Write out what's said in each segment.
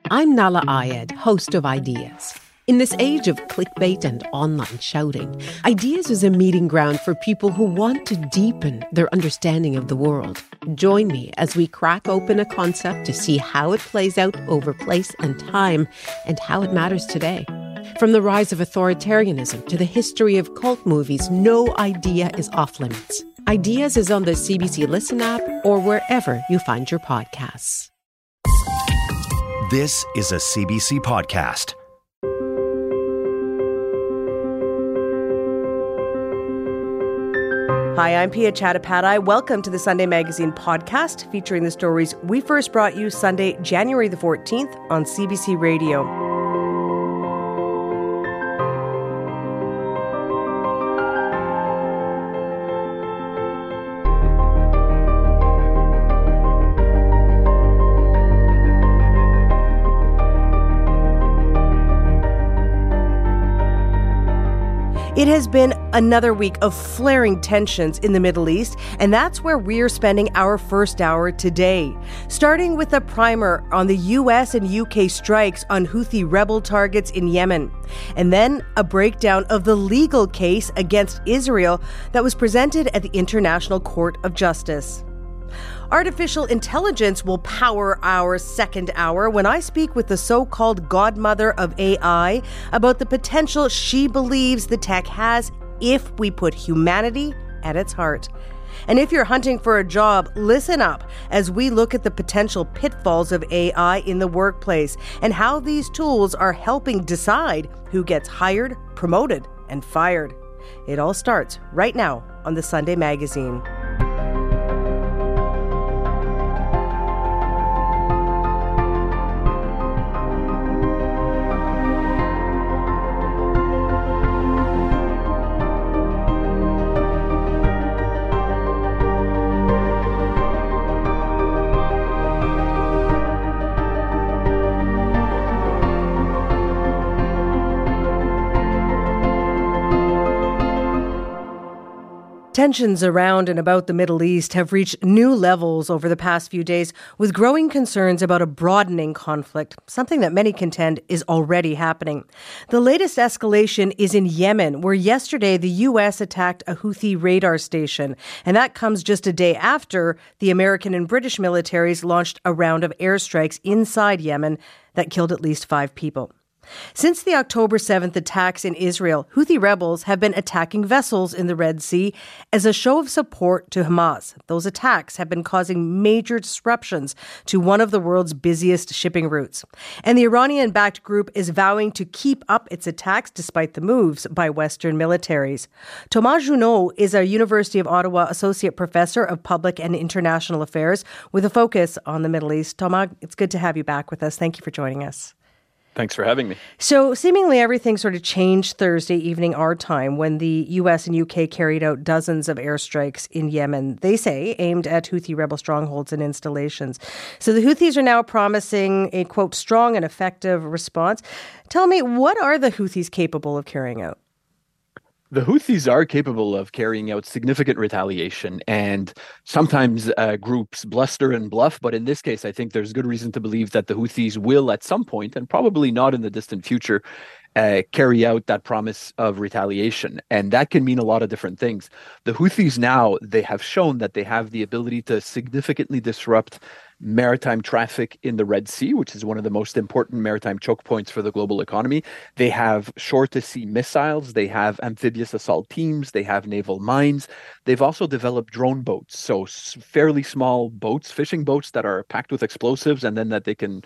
I'm Nala Ayed, host of Ideas. In this age of clickbait and online shouting, Ideas is a meeting ground for people who want to deepen their understanding of the world. Join me as we crack open a concept to see how it plays out over place and time and how it matters today. From the rise of authoritarianism to the history of cult movies, no idea is off limits. Ideas is on the CBC Listen app or wherever you find your podcasts. This is a CBC podcast. Hi, I'm Pia Chattopadhyay. Welcome to the Sunday Magazine podcast featuring the stories we first brought you Sunday, January the 14th on CBC Radio. It has been another week of flaring tensions in the Middle East, and that's where we're spending our first hour today. Starting with a primer on the US and UK strikes on Houthi rebel targets in Yemen, and then a breakdown of the legal case against Israel that was presented at the International Court of Justice. Artificial intelligence will power our second hour when I speak with the so-called godmother of AI about the potential she believes the tech has if we put humanity at its heart. And if you're hunting for a job, listen up as we look at the potential pitfalls of AI in the workplace and how these tools are helping decide who gets hired, promoted, and fired. It all starts right now on the Sunday Magazine. Tensions around and about the Middle East have reached new levels over the past few days, with growing concerns about a broadening conflict, something that many contend is already happening. The latest escalation is in Yemen, where yesterday the U.S. attacked a Houthi radar station, and that comes just a day after the American and British militaries launched a round of airstrikes inside Yemen that killed at least 5 people. Since the October 7th attacks in Israel, Houthi rebels have been attacking vessels in the Red Sea as a show of support to Hamas. Those attacks have been causing major disruptions to one of the world's busiest shipping routes. And the Iranian-backed group is vowing to keep up its attacks despite the moves by Western militaries. Thomas Junod is a University of Ottawa Associate Professor of Public and International Affairs with a focus on the Middle East. Thomas, it's good to have you back with us. Thank you for joining us. Thanks for having me. So seemingly everything sort of changed Thursday evening our time when the US and UK carried out dozens of airstrikes in Yemen, they say, aimed at Houthi rebel strongholds and installations. So the Houthis are now promising a, quote, strong and effective response. Tell me, what are the Houthis capable of carrying out? The Houthis are capable of carrying out significant retaliation, and sometimes groups bluster and bluff. But in this case, I think there's good reason to believe that the Houthis will at some point, and probably not in the distant future, carry out that promise of retaliation. And that can mean a lot of different things. The Houthis now, they have shown that they have the ability to significantly disrupt maritime traffic in the Red Sea, which is one of the most important maritime choke points for the global economy. They have shore-to-sea missiles. They have amphibious assault teams. They have naval mines. They've also developed drone boats, so fairly small boats, fishing boats that are packed with explosives, and then that they can,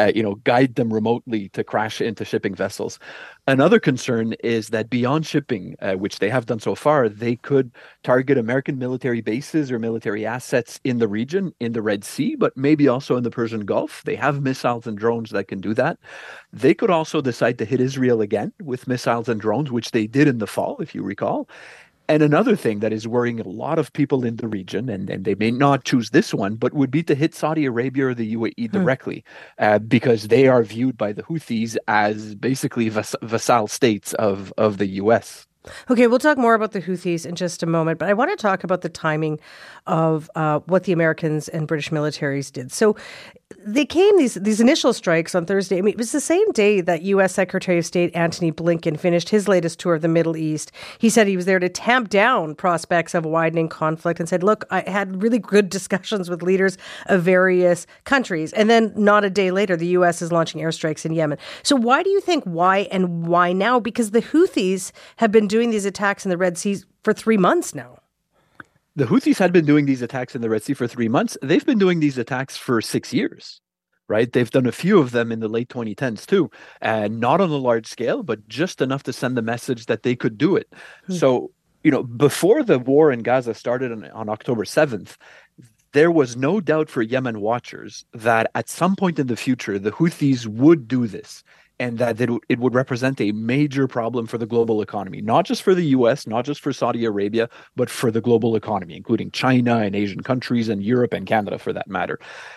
guide them remotely to crash into shipping vessels. Another concern is that beyond shipping, which they have done so far, they could target American military bases or military assets in the region, in the Red Sea, but maybe also in the Persian Gulf. They have missiles and drones that can do that. They could also decide to hit Israel again with missiles and drones, which they did in the fall, if you recall. And another thing that is worrying a lot of people in the region, and they may not choose this one, but would be to hit Saudi Arabia or the UAE directly, because they are viewed by the Houthis as basically vassal states of the U.S. Okay, we'll talk more about the Houthis in just a moment, but I want to talk about the timing of what the Americans and British militaries did. So they came, these initial strikes on Thursday. I mean, it was the same day that U.S. Secretary of State Antony Blinken finished his latest tour of the Middle East. He said he was there to tamp down prospects of widening conflict and said, look, I had really good discussions with leaders of various countries. And then not a day later, the U.S. is launching airstrikes in Yemen. So why do you think why and why now? Because the Houthis have been doing these attacks in the Red Sea for 3 months now. The Houthis had been doing these attacks in the Red Sea for 3 months. They've been doing these attacks for 6 years, right? They've done a few of them in the late 2010s too, and not on a large scale, but just enough to send the message that they could do it. So, before the war in Gaza started on October 7th, there was no doubt for Yemen watchers that at some point in the future, the Houthis would do this, and that it would represent a major problem for the global economy, not just for the U.S., not just for Saudi Arabia, but for the global economy, including China and Asian countries and Europe and Canada, for that matter.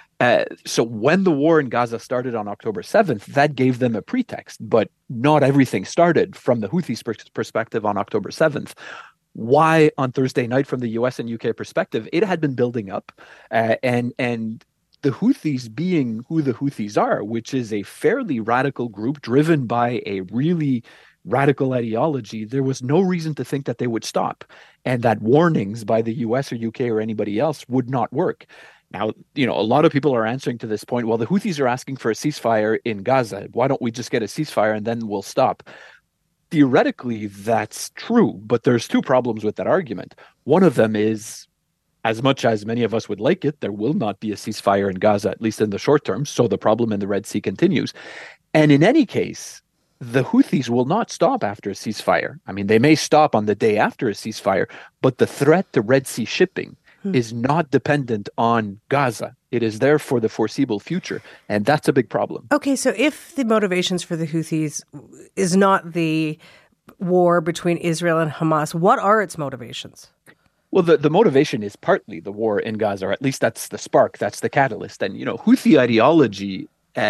So when the war in Gaza started on October 7th, that gave them a pretext, but not everything started from the Houthis' perspective on October 7th. Why on Thursday night from the U.S. and U.K. perspective, it had been building up, and the Houthis being who the Houthis are, which is a fairly radical group driven by a really radical ideology, there was no reason to think that they would stop and that warnings by the US or UK or anybody else would not work. Now, a lot of people are answering to this point, well, the Houthis are asking for a ceasefire in Gaza. Why don't we just get a ceasefire and then we'll stop? Theoretically, that's true, but there's two problems with that argument. One of them is, as much as many of us would like it, there will not be a ceasefire in Gaza, at least in the short term. So the problem in the Red Sea continues. And in any case, the Houthis will not stop after a ceasefire. I mean, they may stop on the day after a ceasefire, but the threat to Red Sea shipping is not dependent on Gaza. It is there for the foreseeable future. And that's a big problem. Okay, so if the motivations for the Houthis is not the war between Israel and Hamas, what are its motivations? Well, the motivation is partly the war in Gaza, or at least that's the spark, that's the catalyst. And, Houthi ideology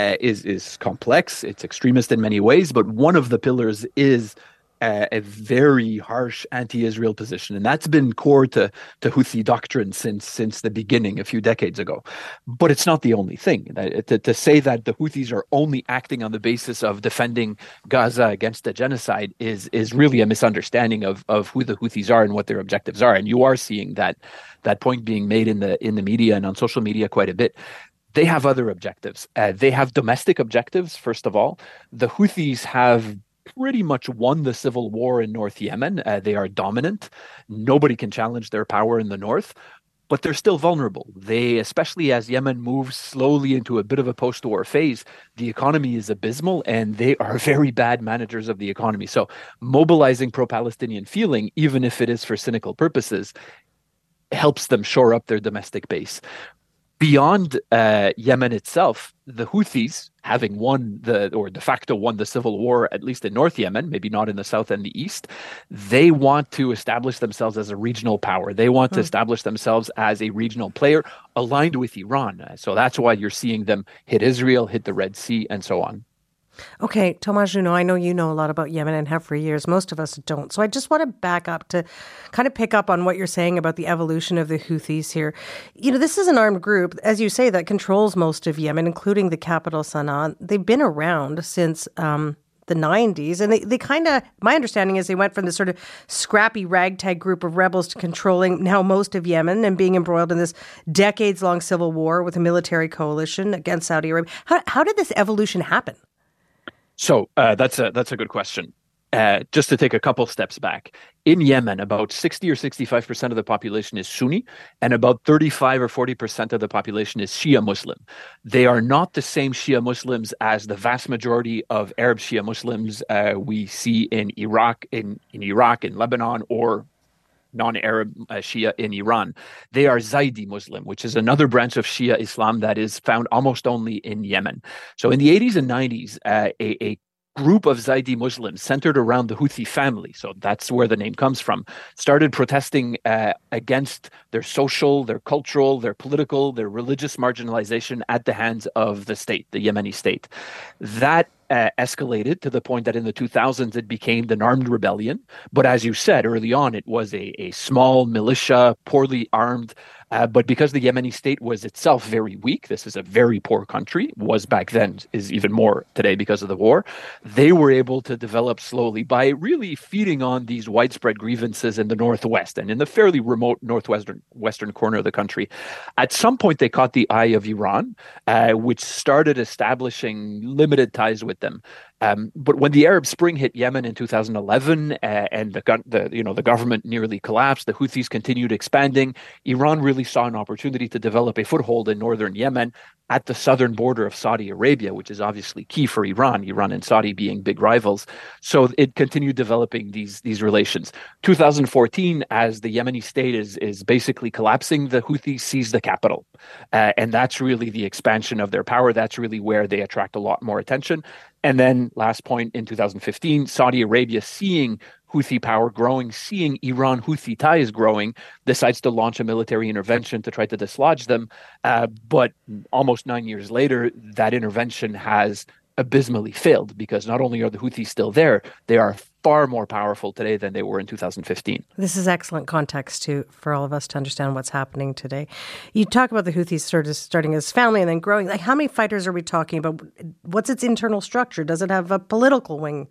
is complex. It's extremist in many ways, but one of the pillars is a very harsh anti-Israel position. And that's been core to Houthi doctrine since the beginning a few decades ago. But it's not the only thing. To say that the Houthis are only acting on the basis of defending Gaza against a genocide is really a misunderstanding of who the Houthis are and what their objectives are. And you are seeing that point being made in the media and on social media quite a bit. They have other objectives. They have domestic objectives, first of all. The Houthis have pretty much won the civil war in North Yemen. They are dominant. Nobody can challenge their power in the north, but they're still vulnerable. They, especially as Yemen moves slowly into a bit of a post-war phase, the economy is abysmal and they are very bad managers of the economy. So mobilizing pro-Palestinian feeling, even if it is for cynical purposes, helps them shore up their domestic base. Beyond Yemen itself, the Houthis, having de facto won the civil war, at least in North Yemen, maybe not in the south and the east, they want to establish themselves as a regional power. They want to establish themselves as a regional player aligned with Iran. So that's why you're seeing them hit Israel, hit the Red Sea, and so on. Okay, Thomas Junod, I know you know a lot about Yemen and have for years. Most of us don't. So I just want to back up to kind of pick up on what you're saying about the evolution of the Houthis here. This is an armed group, as you say, that controls most of Yemen, including the capital, Sana'a. They've been around since the 90s. And they kind of, my understanding is they went from this sort of scrappy ragtag group of rebels to controlling now most of Yemen and being embroiled in this decades-long civil war with a military coalition against Saudi Arabia. How did this evolution happen? So that's a good question. Just to take a couple steps back, in Yemen, about 60 or 65% of the population is Sunni, and about 35 or 40% of the population is Shia Muslim. They are not the same Shia Muslims as the vast majority of Arab Shia Muslims we see in Iraq, in Lebanon, or non-Arab Shia in Iran. They are Zaidi Muslim, which is another branch of Shia Islam that is found almost only in Yemen. So in the 80s and 90s, a group of Zaidi Muslims centered around the Houthi family, so that's where the name comes from, started protesting against their social, their cultural, their political, their religious marginalization at the hands of the state, the Yemeni state. That escalated to the point that in the 2000s it became an armed rebellion. But as you said early on, it was a small militia, poorly armed. But because the Yemeni state was itself very weak, this is a very poor country, was back then, is even more today because of the war, they were able to develop slowly by really feeding on these widespread grievances in the northwest and in the fairly remote western corner of the country. At some point, they caught the eye of Iran, which started establishing limited ties with them. But when the Arab Spring hit Yemen in 2011 and the government nearly collapsed, the Houthis continued expanding. Iran really saw an opportunity to develop a foothold in northern Yemen at the southern border of Saudi Arabia, which is obviously key for Iran and Saudi being big rivals. So it continued developing these relations. 2014, as the Yemeni state is basically collapsing, the Houthis seize the capital. And that's really the expansion of their power. That's really where they attract a lot more attention. And then last point, in 2015, Saudi Arabia, seeing Houthi power growing, seeing Iran-Houthi ties growing, decides to launch a military intervention to try to dislodge them. But almost 9 years later, that intervention has abysmally failed because not only are the Houthis still there, they are far more powerful today than they were in 2015. This is excellent context for all of us to understand what's happening today. You talk about the Houthis sort of starting as family and then growing. Like, how many fighters are we talking about? What's its internal structure? Does it have a political wing?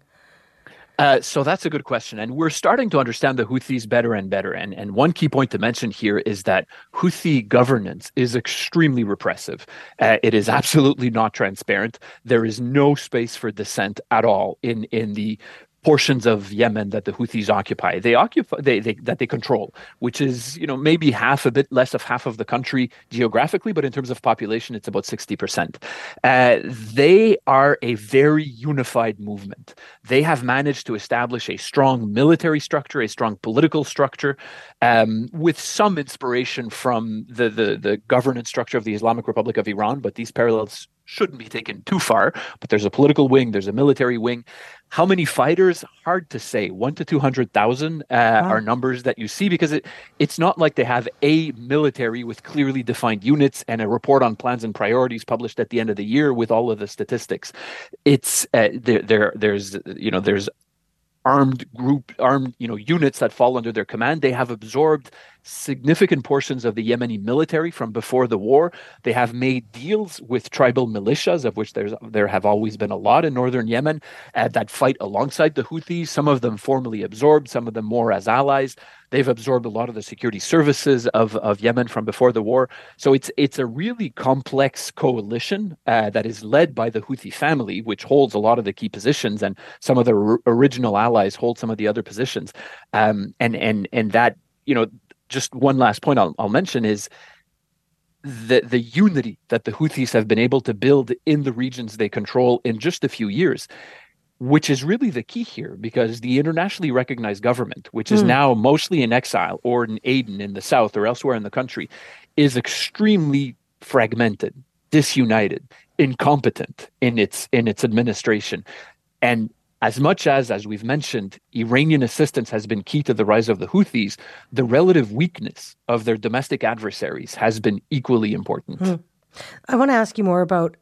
So that's a good question. And we're starting to understand the Houthis better and better. And one key point to mention here is that Houthi governance is extremely repressive. It is absolutely not transparent. There is no space for dissent at all in the portions of Yemen that the Houthis occupy. That they control, which is, maybe a bit less of half of the country geographically, but in terms of population, it's about 60%. They are a very unified movement. They have managed to establish a strong military structure, a strong political structure, with some inspiration from the governance structure of the Islamic Republic of Iran, but these parallels shouldn't be taken too far. But there's a political wing, there's a military wing. How many fighters? Hard to say. 1 to 200,000 are numbers that you see, because it's not like they have a military with clearly defined units and a report on plans and priorities published at the end of the year with all of the statistics. It's there's armed units that fall under their command. They have absorbed significant portions of the Yemeni military from before the war. They have made deals with tribal militias, of which there have always been a lot in northern Yemen, that fight alongside the Houthis, some of them formally absorbed, some of them more as allies. They've absorbed a lot of the security services of Yemen from before the war. So it's a really complex coalition that is led by the Houthi family, which holds a lot of the key positions, and some of the original allies hold some of the other positions. And that, just one last point I'll mention is the unity that the Houthis have been able to build in the regions they control in just a few years, which is really the key here, because the internationally recognized government, which is now mostly in exile or in Aden in the south or elsewhere in the country, is extremely fragmented, disunited, incompetent in its administration. And as much as we've mentioned, Iranian assistance has been key to the rise of the Houthis, the relative weakness of their domestic adversaries has been equally important. I want to ask you more about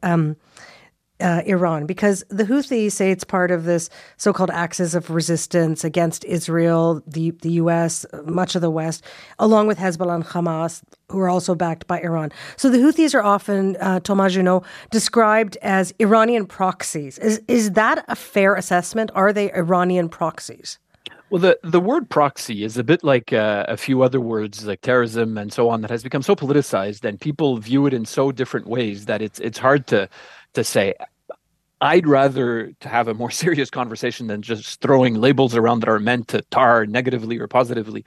Iran, because the Houthis say it's part of this so-called axis of resistance against Israel, the U.S., much of the West, along with Hezbollah and Hamas, who are also backed by Iran. So the Houthis are often, Thomas Junod, described as Iranian proxies. Is that a fair assessment? Are they Iranian proxies? Well, the word proxy is a bit like a few other words like terrorism and so on that has become so politicized, and people view it in so different ways that it's hard to say. I'd rather to have a more serious conversation than just throwing labels around that are meant to tar negatively or positively,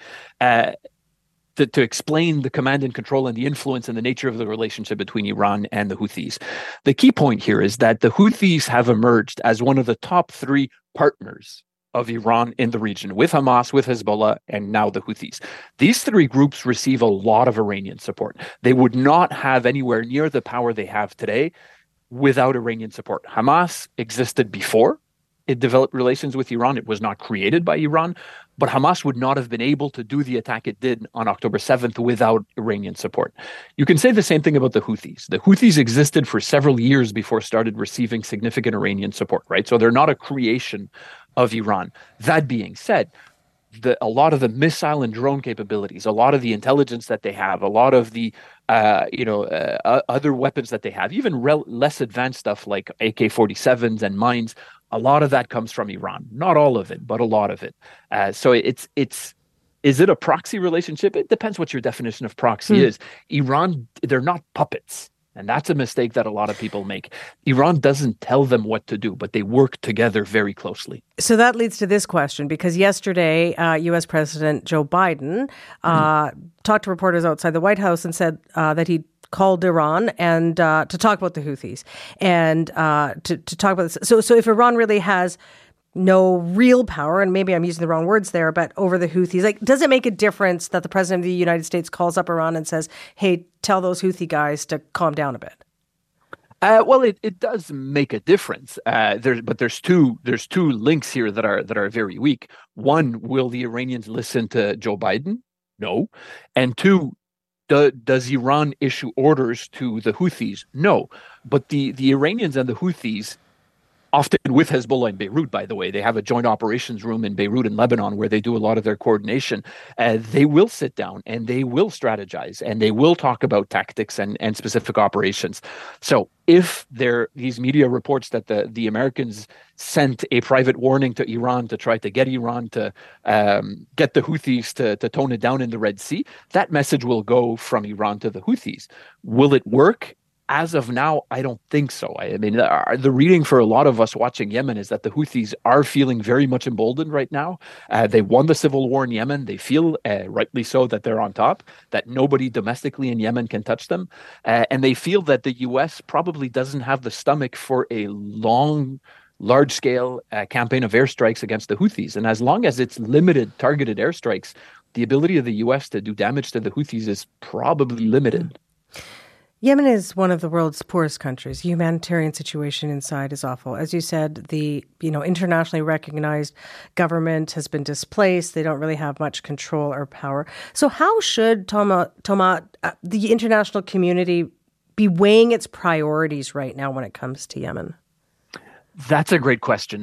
to explain the command and control and the influence and the nature of the relationship between Iran and the Houthis. The key point here is that the Houthis have emerged as one of the top 3 partners of Iran in the region, with Hamas, with Hezbollah, and now the Houthis. These 3 groups receive a lot of Iranian support. They would not have anywhere near the power they have today without Iranian support. Hamas existed before it developed relations with Iran. It was not created by Iran, But Hamas would not have been able to do the attack it did on October 7th without Iranian support. You can say the same thing about the Houthis. The Houthis existed for several years before started receiving significant Iranian support, right? So they're not a creation of Iran. That being said, a lot of the missile and drone capabilities, a lot of the intelligence that they have, a lot of the other weapons that they have, even less advanced stuff like AK-47s and mines, a lot of that comes from Iran. Not all of it, but a lot of it. So is it a proxy relationship? It depends what your definition of proxy is. Iran, they're not puppets. And that's a mistake that a lot of people make. Iran doesn't tell them what to do, but they work together very closely. So that leads to this question, because yesterday, U.S. President Joe Biden talked to reporters outside the White House and said that he called Iran and to talk about the Houthis and to talk about this. So if Iran really has no real power, and maybe I'm using the wrong words there, but over the Houthis, like, does it make a difference that the president of the United States calls up Iran and says, hey, tell those Houthi guys to calm down a bit? Well, it does make a difference. There's two links here that are very weak. One, will the Iranians listen to Joe Biden? No. And two, does Iran issue orders to the Houthis? No. But the Iranians and the Houthis, often with Hezbollah in Beirut, by the way, they have a joint operations room in Beirut and Lebanon where they do a lot of their coordination. They will sit down and they will strategize and they will talk about tactics and specific operations. So if these media reports that the Americans sent a private warning to Iran to try to get Iran to get the Houthis to tone it down in the Red Sea, that message will go from Iran to the Houthis. Will it work? As of now, I don't think so. I mean, the reading for a lot of us watching Yemen is that the Houthis are feeling very much emboldened right now. They won the civil war in Yemen. They feel, rightly so, that they're on top, that nobody domestically in Yemen can touch them. And they feel that the U.S. probably doesn't have the stomach for a large-scale campaign of airstrikes against the Houthis. And as long as it's limited, targeted airstrikes, the ability of the U.S. to do damage to the Houthis is probably limited. Yemen is one of the world's poorest countries. The humanitarian situation inside is awful. As you said, the internationally recognized government has been displaced. They don't really have much control or power. So how should, Thomas, the international community be weighing its priorities right now when it comes to Yemen? That's a great question.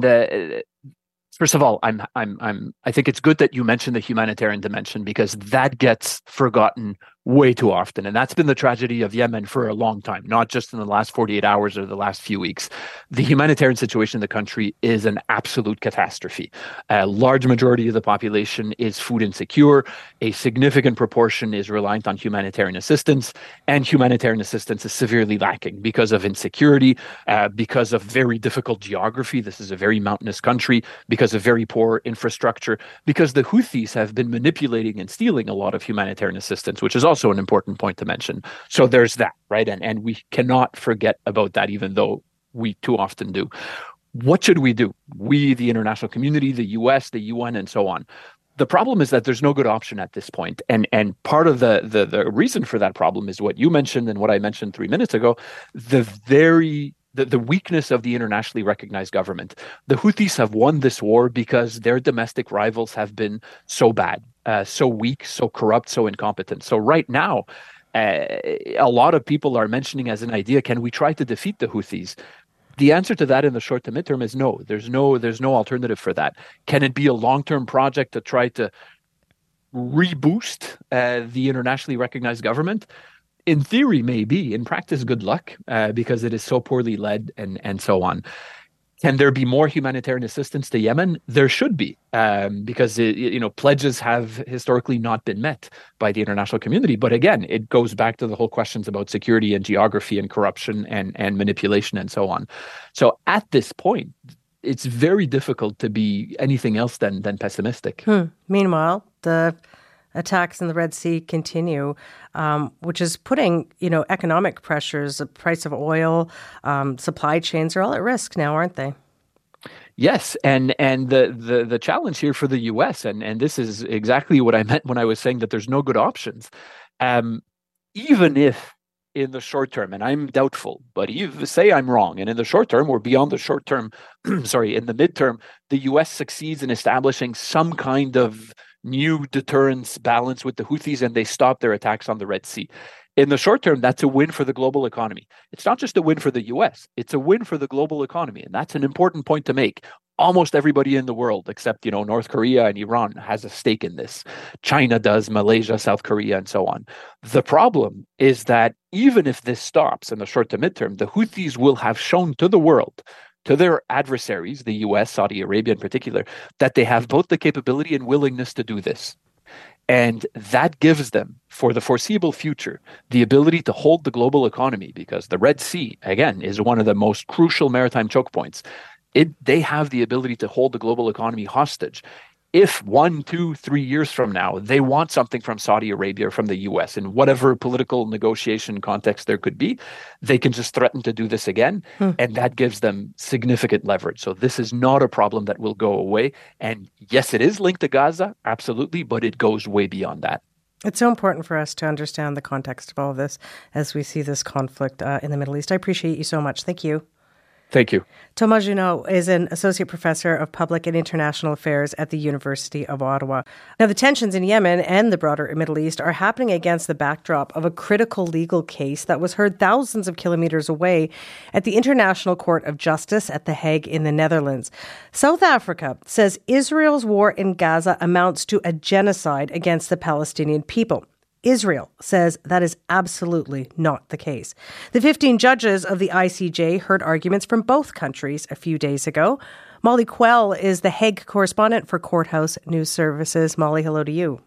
First of all, I think it's good that you mentioned the humanitarian dimension, because that gets forgotten way too often. And that's been the tragedy of Yemen for a long time, not just in the last 48 hours or the last few weeks. The humanitarian situation in the country is an absolute catastrophe. A large majority of the population is food insecure. A significant proportion is reliant on humanitarian assistance, and humanitarian assistance is severely lacking because of insecurity, because of very difficult geography. This is a very mountainous country, because of very poor infrastructure, because the Houthis have been manipulating and stealing a lot of humanitarian assistance, which is also an important point to mention. So there's that, right? And we cannot forget about that, even though we too often do. What should we do? We, the international community, the US, the UN, and so on. The problem is that there's no good option at this point. And part of the reason for that problem is what you mentioned and what I mentioned 3 minutes ago, the weakness of the internationally recognized government. The Houthis have won this war because their domestic rivals have been so bad, so weak, so corrupt, so incompetent. So right now, a lot of people are mentioning as an idea, can we try to defeat the Houthis? The answer to that in the short to midterm is no. There's no alternative for that. Can it be a long-term project to try to reboost the internationally recognized government? In theory, maybe. In practice, good luck, because it is so poorly led and so on. Can there be more humanitarian assistance to Yemen? There should be, because pledges have historically not been met by the international community. But again, it goes back to the whole questions about security and geography and corruption and manipulation and so on. So at this point, it's very difficult to be anything else than pessimistic. Meanwhile, the attacks in the Red Sea continue, which is putting, economic pressures, the price of oil, supply chains are all at risk now, aren't they? Yes, and the challenge here for the U.S., and this is exactly what I meant when I was saying that there's no good options. Even if in the short term, and I'm doubtful, but even say I'm wrong, and in the short term or beyond the short term, sorry, in the midterm, the US succeeds in establishing some kind of new deterrence balance with the Houthis and they stop their attacks on the Red Sea. In the short term, that's a win for the global economy. It's not just a win for the US, it's a win for the global economy. And that's an important point to make. Almost everybody in the world, except, North Korea and Iran, has a stake in this. China does, Malaysia, South Korea, and so on. The problem is that even if this stops in the short to midterm, the Houthis will have shown to the world, to their adversaries, the US, Saudi Arabia in particular, that they have both the capability and willingness to do this. And that gives them, for the foreseeable future, the ability to hold the global economy, because the Red Sea, again, is one of the most crucial maritime choke points. They have the ability to hold the global economy hostage. If 1, 2, 3 years from now, they want something from Saudi Arabia or from the US in whatever political negotiation context there could be, they can just threaten to do this again. And that gives them significant leverage. So this is not a problem that will go away. And yes, it is linked to Gaza, absolutely, but it goes way beyond that. It's so important for us to understand the context of all of this as we see this conflict in the Middle East. I appreciate you so much. Thank you. Thank you. Thomas Junod is an associate professor of public and international affairs at the University of Ottawa. Now, the tensions in Yemen and the broader Middle East are happening against the backdrop of a critical legal case that was heard thousands of kilometers away at the International Court of Justice at The Hague in the Netherlands. South Africa says Israel's war in Gaza amounts to a genocide against the Palestinian people. Israel says that is absolutely not the case. The 15 judges of the ICJ heard arguments from both countries a few days ago. Molly Quell is the Hague correspondent for Courthouse News Services. Molly, hello to you.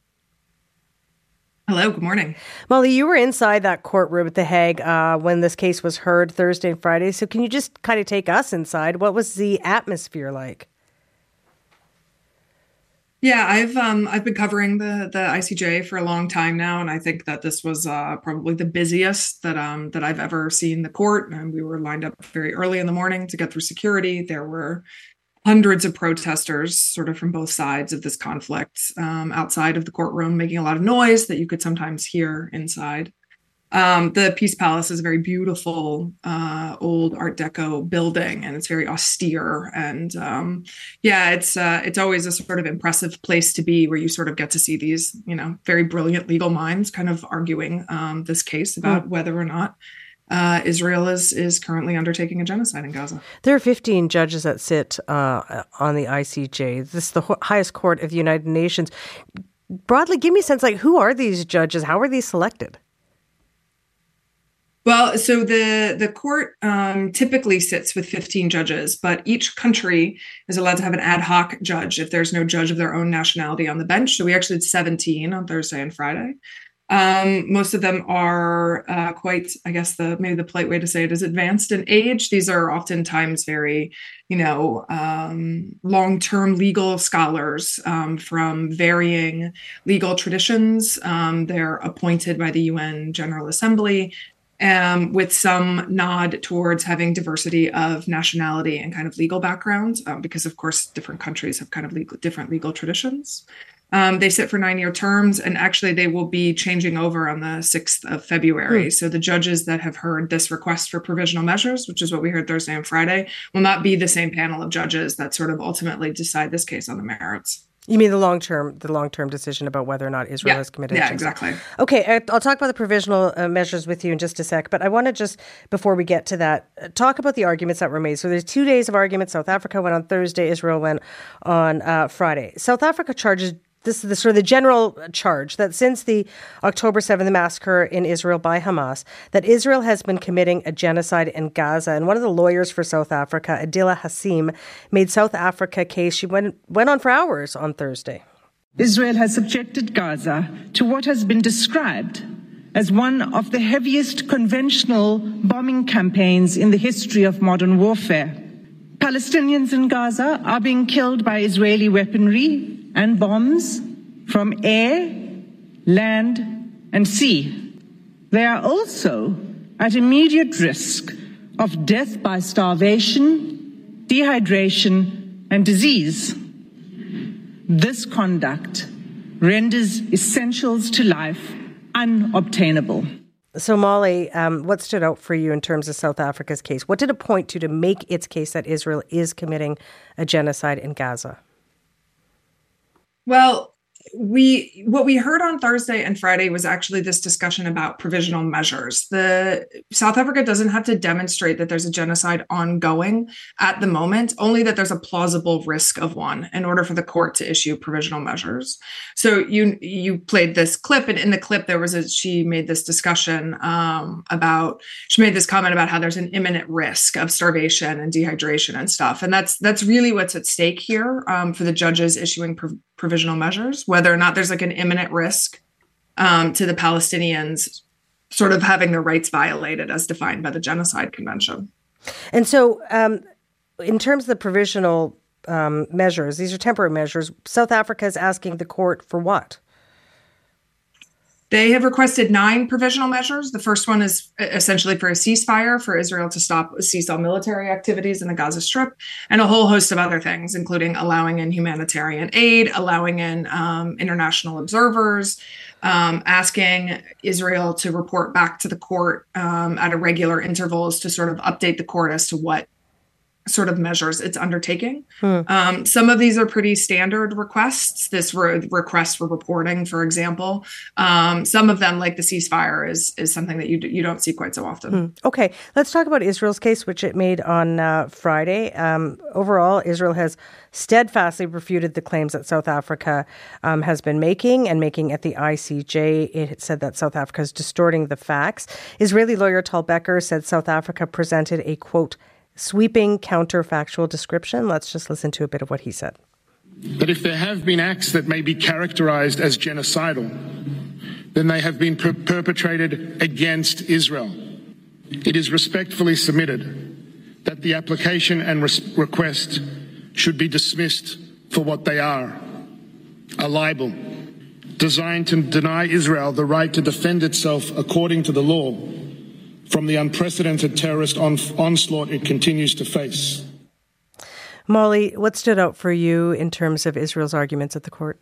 Hello, good morning. Molly, you were inside that courtroom at The Hague when this case was heard Thursday and Friday. So can you just kind of take us inside? What was the atmosphere like? Yeah, I've been covering the ICJ for a long time now, and I think that this was probably the busiest that I've ever seen the court. And we were lined up very early in the morning to get through security. There were hundreds of protesters, sort of from both sides of this conflict, outside of the courtroom, making a lot of noise that you could sometimes hear inside. The Peace Palace is a very beautiful old Art Deco building, and it's very austere. And it's always a sort of impressive place to be, where you sort of get to see these, very brilliant legal minds kind of arguing this case about whether or not Israel is currently undertaking a genocide in Gaza. There are 15 judges that sit on the ICJ. This is the highest court of the United Nations. Broadly, give me a sense, who are these judges? How are these selected? Well, so the court typically sits with 15 judges, but each country is allowed to have an ad hoc judge if there's no judge of their own nationality on the bench. So we actually had 17 on Thursday and Friday. Most of them are quite, I guess maybe the polite way to say it is advanced in age. These are oftentimes very, long-term legal scholars from varying legal traditions. They're appointed by the UN General Assembly, with some nod towards having diversity of nationality and kind of legal background, because, of course, different countries have kind of different legal traditions. They sit for 9-year terms, and actually they will be changing over on the 6th of February. So the judges that have heard this request for provisional measures, which is what we heard Thursday and Friday, will not be the same panel of judges that sort of ultimately decide this case on the merits. You mean the long-term decision about whether or not Israel has committed genocide? Yeah, exactly. Okay, I'll talk about the provisional measures with you in just a sec, but I want to just, before we get to that, talk about the arguments that were made. So there's 2 days of arguments. South Africa went on Thursday, Israel went on Friday. South Africa charges, this is the sort of the general charge, that since the October 7th massacre in Israel by Hamas, that Israel has been committing a genocide in Gaza. And one of the lawyers for South Africa, Adila Hassim, made South Africa case. She went on for hours on Thursday. Israel has subjected Gaza to what has been described as one of the heaviest conventional bombing campaigns in the history of modern warfare. Palestinians in Gaza are being killed by Israeli weaponry and bombs from air, land, and sea. They are also at immediate risk of death by starvation, dehydration, and disease. This conduct renders essentials to life unobtainable. So, Molly, what stood out for you in terms of South Africa's case? What did it point to make its case that Israel is committing a genocide in Gaza? Well, what we heard on Thursday and Friday was actually this discussion about provisional measures. The South Africa doesn't have to demonstrate that there's a genocide ongoing at the moment, only that there's a plausible risk of one in order for the court to issue provisional measures. So you played this clip, and in the clip she made this discussion she made this comment about how there's an imminent risk of starvation and dehydration and stuff, and that's really what's at stake here for the judges issuing provisional measures, whether or not there's like an imminent risk to the Palestinians sort of having their rights violated as defined by the Genocide Convention. And so in terms of the provisional measures, these are temporary measures. South Africa is asking the court for what? They have requested 9 provisional measures. The first one is essentially for a ceasefire for Israel to cease all military activities in the Gaza Strip, and a whole host of other things, including allowing in humanitarian aid, allowing in international observers, asking Israel to report back to the court at irregular intervals to sort of update the court as to what sort of measures it's undertaking. Some of these are pretty standard requests. This request for reporting, for example. Some of them, like the ceasefire, is something that you don't see quite so often. Okay, let's talk about Israel's case, which it made on Friday. Overall, Israel has steadfastly refuted the claims that South Africa has been making at the ICJ. It said that South Africa is distorting the facts. Israeli lawyer Tal Becker said South Africa presented a, quote, sweeping counterfactual description. Let's just listen to a bit of what he said. But if there have been acts that may be characterized as genocidal, then they have been perpetrated against Israel. It is respectfully submitted that the application and request should be dismissed for what they are: a libel designed to deny Israel the right to defend itself according to the law from the unprecedented terrorist onslaught it continues to face. Molly, what stood out for you in terms of Israel's arguments at the court?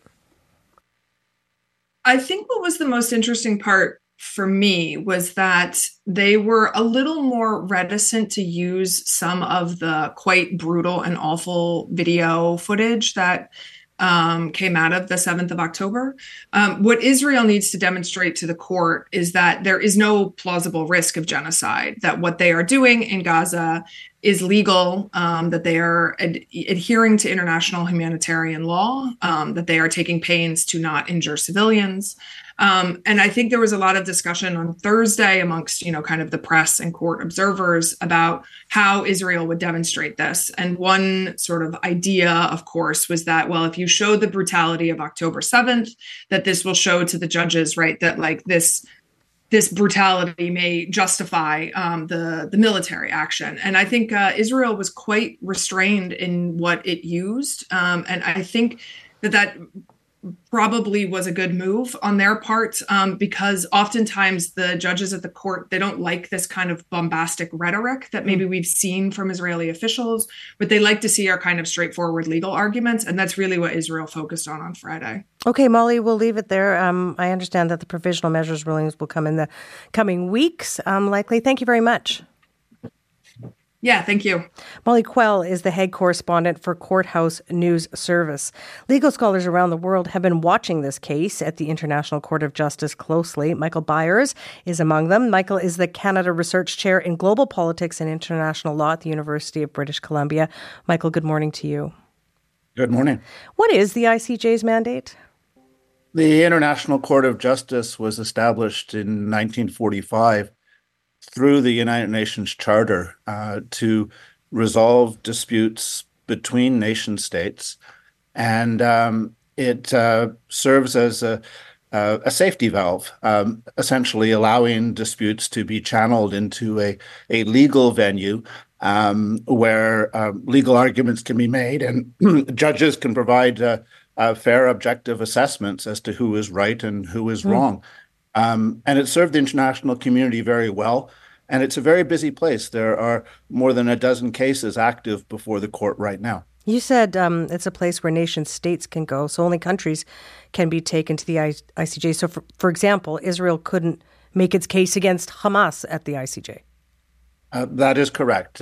I think what was the most interesting part for me was that they were a little more reticent to use some of the quite brutal and awful video footage that came out of the 7th of October. What Israel needs to demonstrate to the court is that there is no plausible risk of genocide, that what they are doing in Gaza is legal, that they are adhering to international humanitarian law, that they are taking pains to not injure civilians. And I think there was a lot of discussion on Thursday amongst, kind of the press and court observers about how Israel would demonstrate this. And one sort of idea, of course, was that, well, if you show the brutality of October 7th, that this will show to the judges, right, that like this brutality may justify the military action. And I think Israel was quite restrained in what it used. And I think that probably was a good move on their part, because oftentimes the judges at the court, they don't like this kind of bombastic rhetoric that maybe we've seen from Israeli officials. What they like to see are kind of straightforward legal arguments. And that's really what Israel focused on Friday. Okay, Molly, we'll leave it there. I understand that the provisional measures rulings will come in the coming weeks, likely. Thank you very much. Yeah, thank you. Molly Quell is the head correspondent for Courthouse News Service. Legal scholars around the world have been watching this case at the International Court of Justice closely. Michael Byers is among them. Michael is the Canada Research Chair in Global Politics and International Law at the University of British Columbia. Michael, good morning to you. Good morning. What is the ICJ's mandate? The International Court of Justice was established in 1945 through the United Nations Charter to resolve disputes between nation states. And it serves as a safety valve, essentially allowing disputes to be channeled into a legal venue where legal arguments can be made and judges can provide fair, objective assessments as to who is right and who is wrong. And it served the international community very well. And it's a very busy place. There are more than a dozen cases active before the court right now. You said it's a place where nation states can go, so only countries can be taken to the ICJ. So, for example, Israel couldn't make its case against Hamas at the ICJ. That is correct.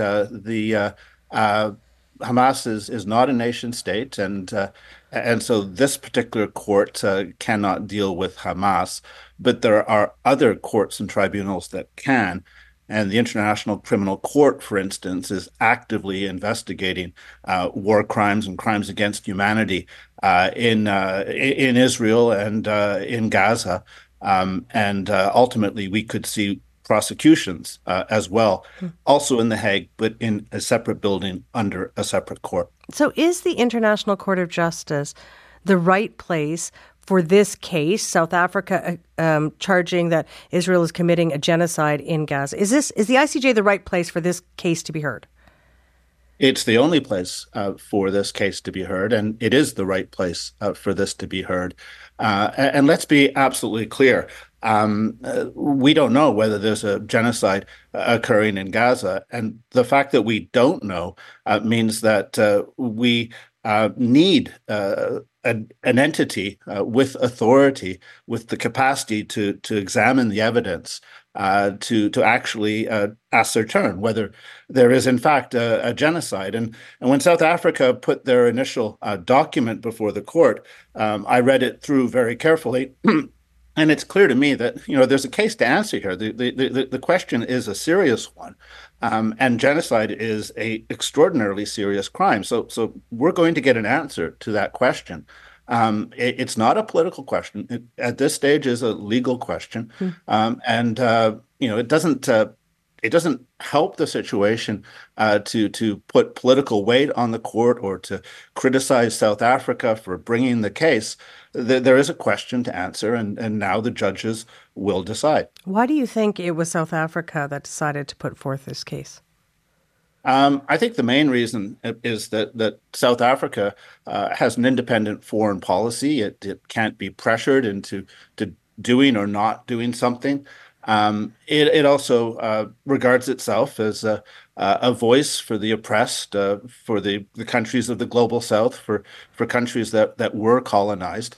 Hamas is not a nation state, and so this particular court cannot deal with Hamas. But there are other courts and tribunals that can. And the International Criminal Court, for instance, is actively investigating war crimes and crimes against humanity in Israel and in Gaza. And ultimately, we could see prosecutions as well, also in The Hague, but in a separate building under a separate court. So is the International Court of Justice the right place for this case, South Africa charging that Israel is committing a genocide in Gaza? Is the ICJ the right place for this case to be heard? It's the only place for this case to be heard, and it is the right place for this to be heard. And let's be absolutely clear. We don't know whether there's a genocide occurring in Gaza. And the fact that we don't know means that we need an entity with authority, with the capacity to examine the evidence, to actually ascertain whether there is in fact a genocide. And when South Africa put their initial document before the court, I read it through very carefully. And it's clear to me that, there's a case to answer here. The question is a serious one, and genocide is a extraordinarily serious crime. So we're going to get an answer to that question. It's not a political question. It, at this stage, is a legal question, and it doesn't help the situation to put political weight on the court or to criticize South Africa for bringing the case. There is a question to answer, and now the judges will decide. Why do you think it was South Africa that decided to put forth this case? I think the main reason is that South Africa has an independent foreign policy. It can't be pressured into doing or not doing something. It also regards itself as a voice for the oppressed, for the countries of the global South, for countries that were colonized.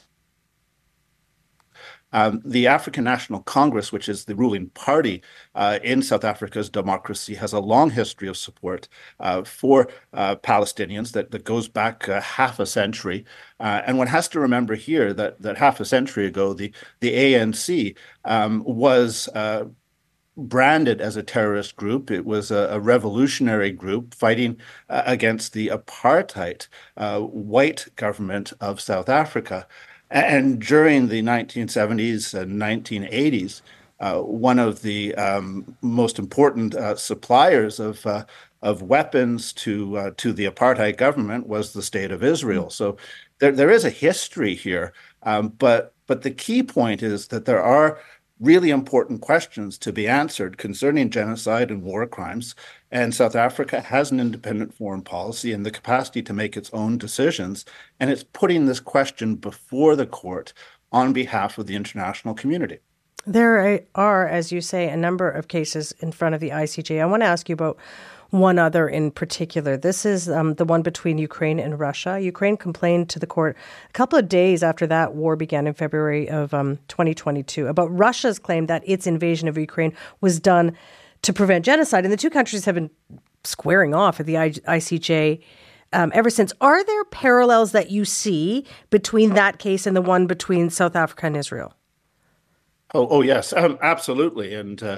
The African National Congress, which is the ruling party in South Africa's democracy, has a long history of support for Palestinians that goes back half a century. And one has to remember here that half a century ago, the ANC was branded as a terrorist group. It was a revolutionary group fighting against the apartheid white government of South Africa. And during the 1970s and 1980s, one of the most important suppliers of weapons to the apartheid government was the State of Israel. So there is a history here, but the key point is that there are really important questions to be answered concerning genocide and war crimes. And South Africa has an independent foreign policy and the capacity to make its own decisions. And it's putting this question before the court on behalf of the international community. There are, as you say, a number of cases in front of the ICJ. I want to ask you about one other in particular. This is the one between Ukraine and Russia. Ukraine complained to the court a couple of days after that war began in February of 2022 about Russia's claim that its invasion of Ukraine was done to prevent genocide. And the two countries have been squaring off at the ICJ ever since. Are there parallels that you see between that case and the one between South Africa and Israel? Oh yes, absolutely.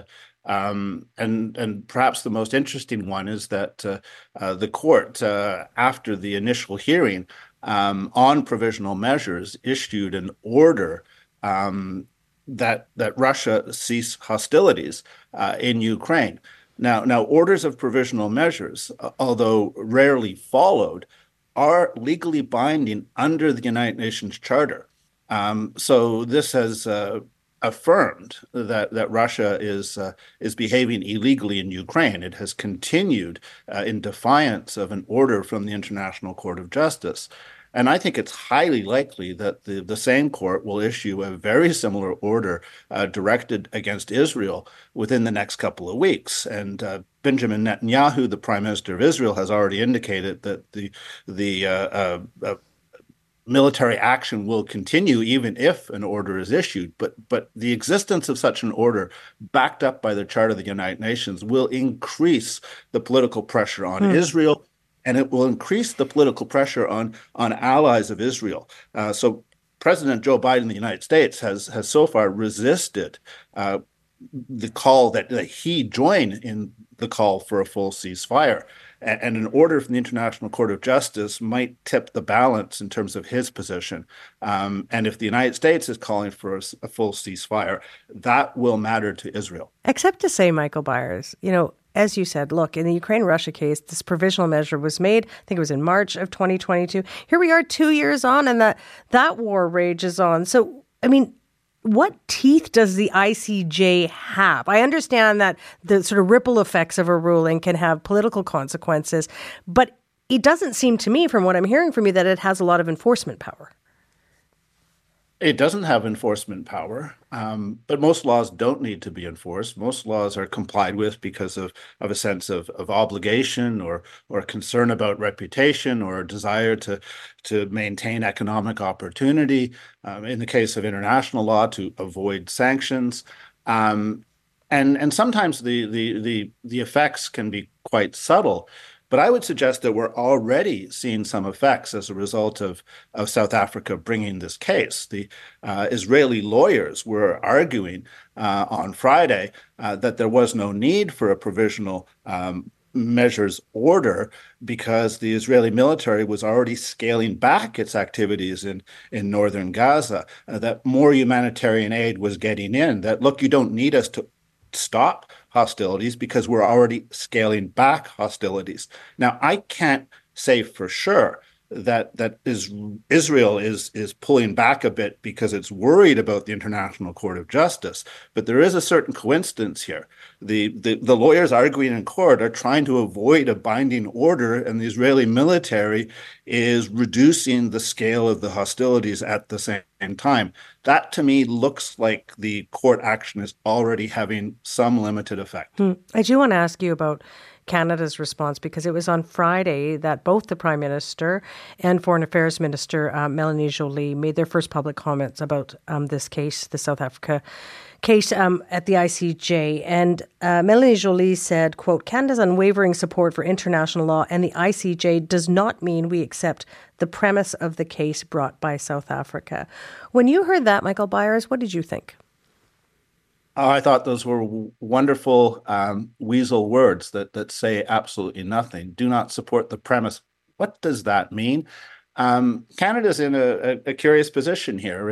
And perhaps the most interesting one is that the court, after the initial hearing on provisional measures, issued an order that Russia cease hostilities in Ukraine. Now, orders of provisional measures, although rarely followed, are legally binding under the United Nations Charter. So this has affirmed that Russia is behaving illegally in Ukraine. It has continued in defiance of an order from the International Court of Justice. And I think it's highly likely that the same court will issue a very similar order directed against Israel within the next couple of weeks. And Benjamin Netanyahu, the Prime Minister of Israel, has already indicated that the military action will continue even if an order is issued. But the existence of such an order, backed up by the Charter of the United Nations, will increase the political pressure on Israel, and it will increase the political pressure on allies of Israel. So President Joe Biden of the United States has so far resisted the call that he join in the call for a full ceasefire. And an order from the International Court of Justice might tip the balance in terms of his position. And if the United States is calling for a full ceasefire, that will matter to Israel. Except to say, Michael Byers, as you said, look, in the Ukraine-Russia case, this provisional measure was made, I think it was in March of 2022. Here we are 2 years on, and that war rages on. So, what teeth does the ICJ have? I understand that the sort of ripple effects of a ruling can have political consequences, but it doesn't seem to me, from what I'm hearing from you, that it has a lot of enforcement power. It doesn't have enforcement power, but most laws don't need to be enforced. Most laws are complied with because of a sense of obligation or concern about reputation or a desire to maintain economic opportunity. In the case of international law, to avoid sanctions. And sometimes the effects can be quite subtle. But I would suggest that we're already seeing some effects as a result of South Africa bringing this case. The Israeli lawyers were arguing on Friday that there was no need for a provisional measures order because the Israeli military was already scaling back its activities in northern Gaza, that more humanitarian aid was getting in, that, look, you don't need us to stop hostilities because we're already scaling back hostilities. Now, I can't say for sure that Israel is pulling back a bit because it's worried about the International Court of Justice, but there is a certain coincidence here. The lawyers arguing in court are trying to avoid a binding order, and the Israeli military is reducing the scale of the hostilities at the same time. That, to me, looks like the court action is already having some limited effect. I do want to ask you about Canada's response, because it was on Friday that both the Prime Minister and Foreign Affairs Minister Melanie Joly made their first public comments about this case, the South Africa case at the ICJ. And Melanie Joly said, quote, "Canada's unwavering support for international law and the ICJ does not mean we accept the premise of the case brought by South Africa." When you heard that, Michael Byers, what did you think? I thought those were wonderful weasel words that say absolutely nothing. Do not support the premise. What does that mean? Canada's in a curious position here.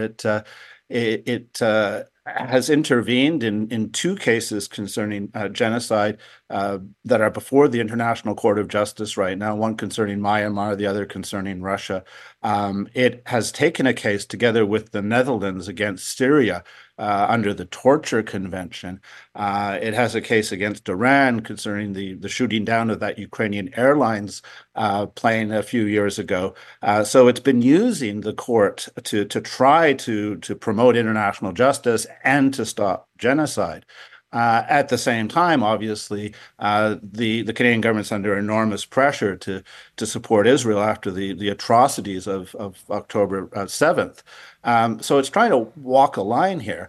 It has intervened in two cases concerning genocide that are before the International Court of Justice right now, one concerning Myanmar, the other concerning Russia. It has taken a case together with the Netherlands against Syria under the Torture Convention. It has a case against Iran concerning the shooting down of that Ukrainian Airlines plane a few years ago. So it's been using the court to try to promote international justice and to stop genocide. At the same time, obviously, the Canadian government's under enormous pressure to support Israel after the atrocities of October 7th. So it's trying to walk a line here.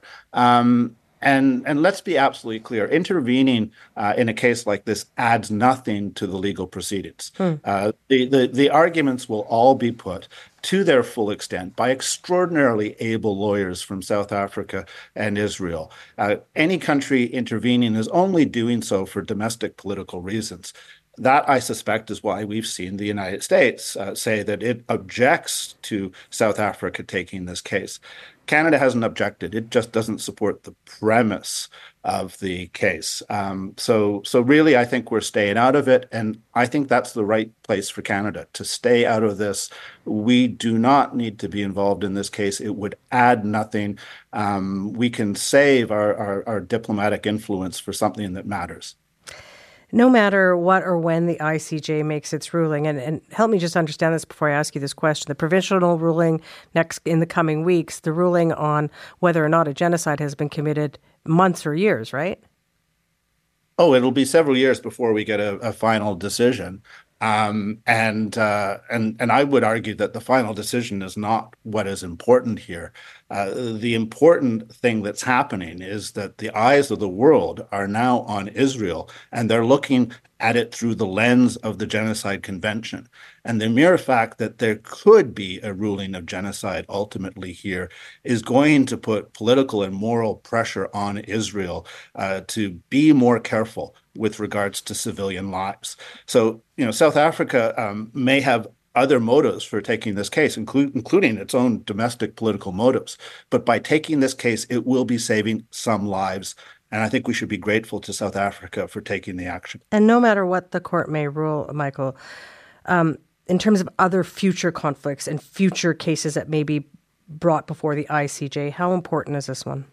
And let's be absolutely clear, intervening in a case like this adds nothing to the legal proceedings. The arguments will all be put to their full extent by extraordinarily able lawyers from South Africa and Israel. Any country intervening is only doing so for domestic political reasons. That, I suspect, is why we've seen the United States say that it objects to South Africa taking this case. Canada hasn't objected. It just doesn't support the premise of the case. So really, I think we're staying out of it. And I think that's the right place for Canada, to stay out of this. We do not need to be involved in this case. It would add nothing. We can save our diplomatic influence for something that matters. No matter what or when the ICJ makes its ruling, and help me just understand this before I ask you this question, the provisional ruling next in the coming weeks, the ruling on whether or not a genocide has been committed, months or years, right? Oh, it'll be several years before we get a final decision. And I would argue that the final decision is not what is important here. The important thing that's happening is that the eyes of the world are now on Israel, and they're looking at it through the lens of the Genocide Convention. And the mere fact that there could be a ruling of genocide ultimately here is going to put political and moral pressure on Israel to be more careful with regards to civilian lives. So, South Africa may have other motives for taking this case, including its own domestic political motives. But by taking this case, it will be saving some lives. And I think we should be grateful to South Africa for taking the action. And no matter what the court may rule, Michael, in terms of other future conflicts and future cases that may be brought before the ICJ, how important is this one?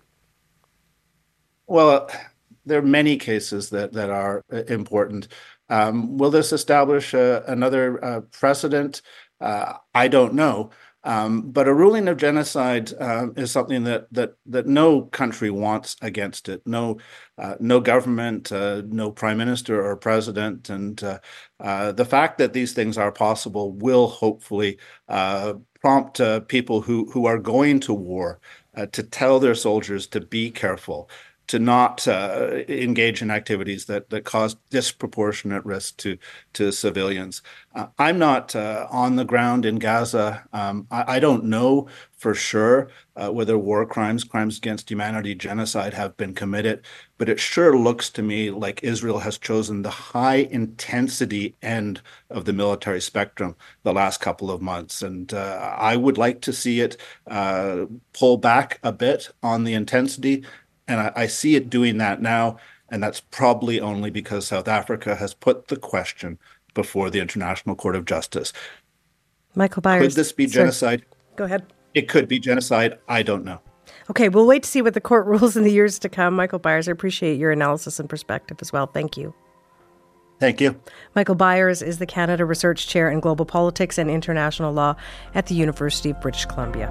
Well, there are many cases that are important. Will this establish another precedent? I don't know. But a ruling of genocide is something that no country wants against it. No government, no prime minister or president, and the fact that these things are possible will hopefully prompt people who are going to war to tell their soldiers to be careful, to not engage in activities that cause disproportionate risk to civilians. I'm not on the ground in Gaza. I don't know for sure whether war crimes against humanity, genocide have been committed, but it sure looks to me like Israel has chosen the high intensity end of the military spectrum the last couple of months. And I would like to see it pull back a bit on the intensity. And I see it doing that now, and that's probably only because South Africa has put the question before the International Court of Justice. Michael Byers. Could this be genocide? Go ahead. It could be genocide. I don't know. Okay, we'll wait to see what the court rules in the years to come. Michael Byers, I appreciate your analysis and perspective as well. Thank you. Thank you. Michael Byers is the Canada Research Chair in Global Politics and International Law at the University of British Columbia.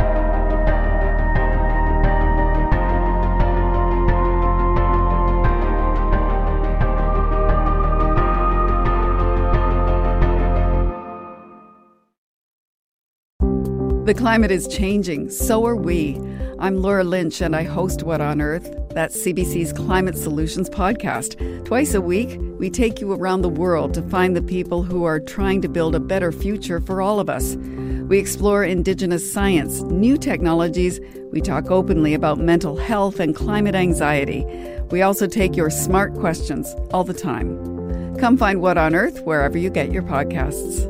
The climate is changing, so are we. I'm Laura Lynch, and I host What on Earth? That's CBC's Climate Solutions podcast. Twice a week, we take you around the world to find the people who are trying to build a better future for all of us. We explore Indigenous science, new technologies. We talk openly about mental health and climate anxiety. We also take your smart questions all the time. Come find What on Earth wherever you get your podcasts.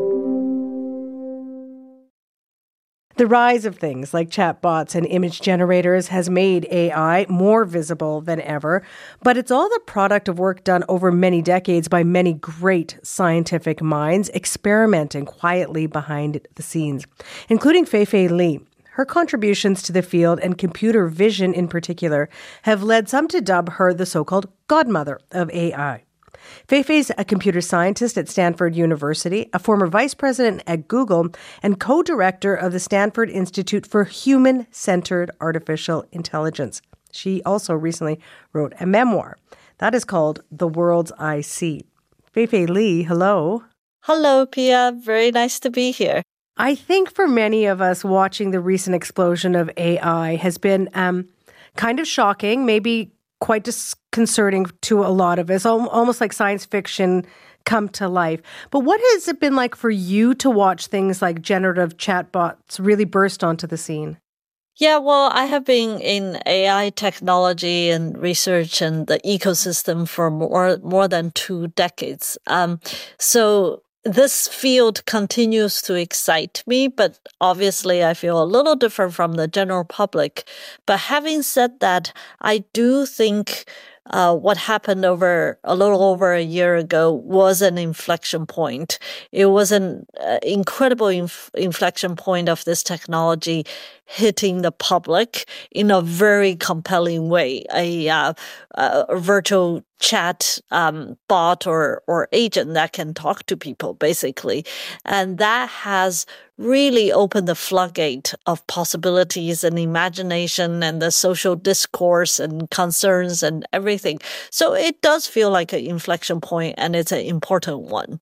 The rise of things like chatbots and image generators has made AI more visible than ever, but it's all the product of work done over many decades by many great scientific minds experimenting quietly behind the scenes, including Fei-Fei Li. Her contributions to the field, and computer vision in particular, have led some to dub her the so-called godmother of AI. Fei-Fei's a computer scientist at Stanford University, a former vice president at Google, and co-director of the Stanford Institute for Human-Centered Artificial Intelligence. She also recently wrote a memoir that is called The Worlds I See. Fei-Fei Li, hello. Hello, Pia. Very nice to be here. I think for many of us, watching the recent explosion of AI has been kind of shocking, maybe quite disconcerting to a lot of us, almost like science fiction come to life. But what has it been like for you to watch things like generative chatbots really burst onto the scene? Yeah, well, I have been in AI technology and research and the ecosystem for more than 2 decades. So this field continues to excite me, but obviously I feel a little different from the general public. But having said that, I do think what happened a little over a year ago was an inflection point. It was an incredible inflection point of this technology hitting the public in a very compelling way. A virtual chat bot or agent that can talk to people, basically. And that has really opened the floodgate of possibilities and imagination and the social discourse and concerns and everything. So it does feel like an inflection point, and it's an important one.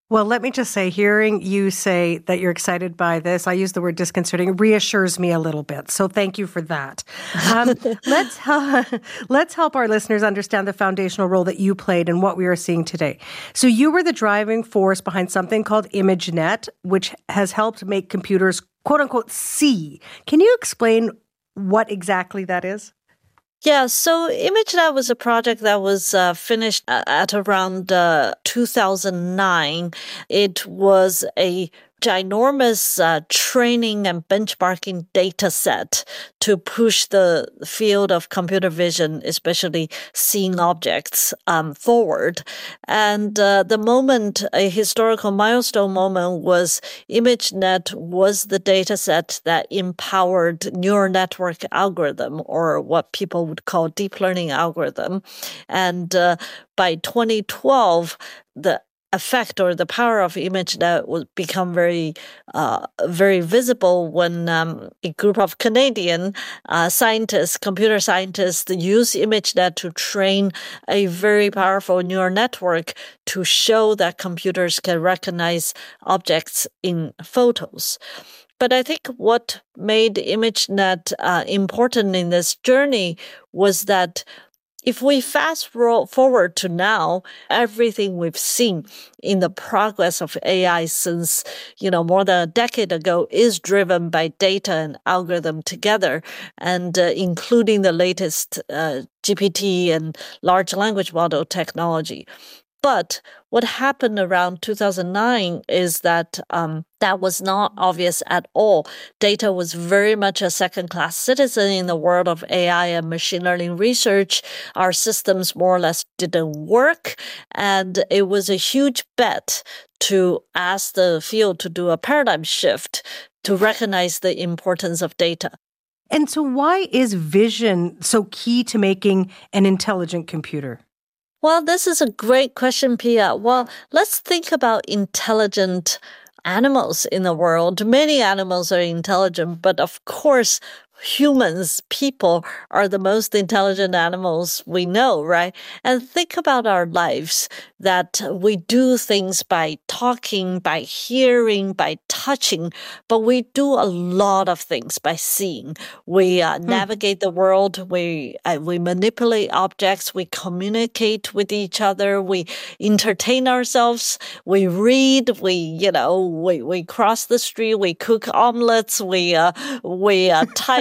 Well, let me just say, hearing you say that you're excited by this, I use the word disconcerting, reassures me a little bit. So thank you for that. Let's help our listeners understand the foundational role that you played in what we are seeing today. So you were the driving force behind something called ImageNet, which has helped make computers, quote unquote, see. Can you explain what exactly that is? Yeah, so ImageNet was a project that was finished at around 2009. It was a ginormous training and benchmarking data set to push the field of computer vision, especially seeing objects, forward. And a historical milestone moment was ImageNet was the data set that empowered neural network algorithm, or what people would call deep learning algorithm. And by 2012, the effect or the power of ImageNet would become very visible when a group of Canadian computer scientists, use ImageNet to train a very powerful neural network to show that computers can recognize objects in photos. But I think what made ImageNet important in this journey was that if we fast forward to now, everything we've seen in the progress of AI since, more than a decade ago is driven by data and algorithm together, and including the latest GPT and large language model technology. But what happened around 2009 is that that was not obvious at all. Data was very much a second-class citizen in the world of AI and machine learning research. Our systems more or less didn't work, and it was a huge bet to ask the field to do a paradigm shift to recognize the importance of data. And so why is vision so key to making an intelligent computer? Well, this is a great question, Pia. Well, let's think about intelligent animals in the world. Many animals are intelligent, but of course, humans, people, are the most intelligent animals we know, right? And think about our lives, that we do things by talking, by hearing, by touching, but we do a lot of things by seeing. We navigate the world, we manipulate objects, we communicate with each other, we entertain ourselves, we read, we cross the street, we cook omelets, we type.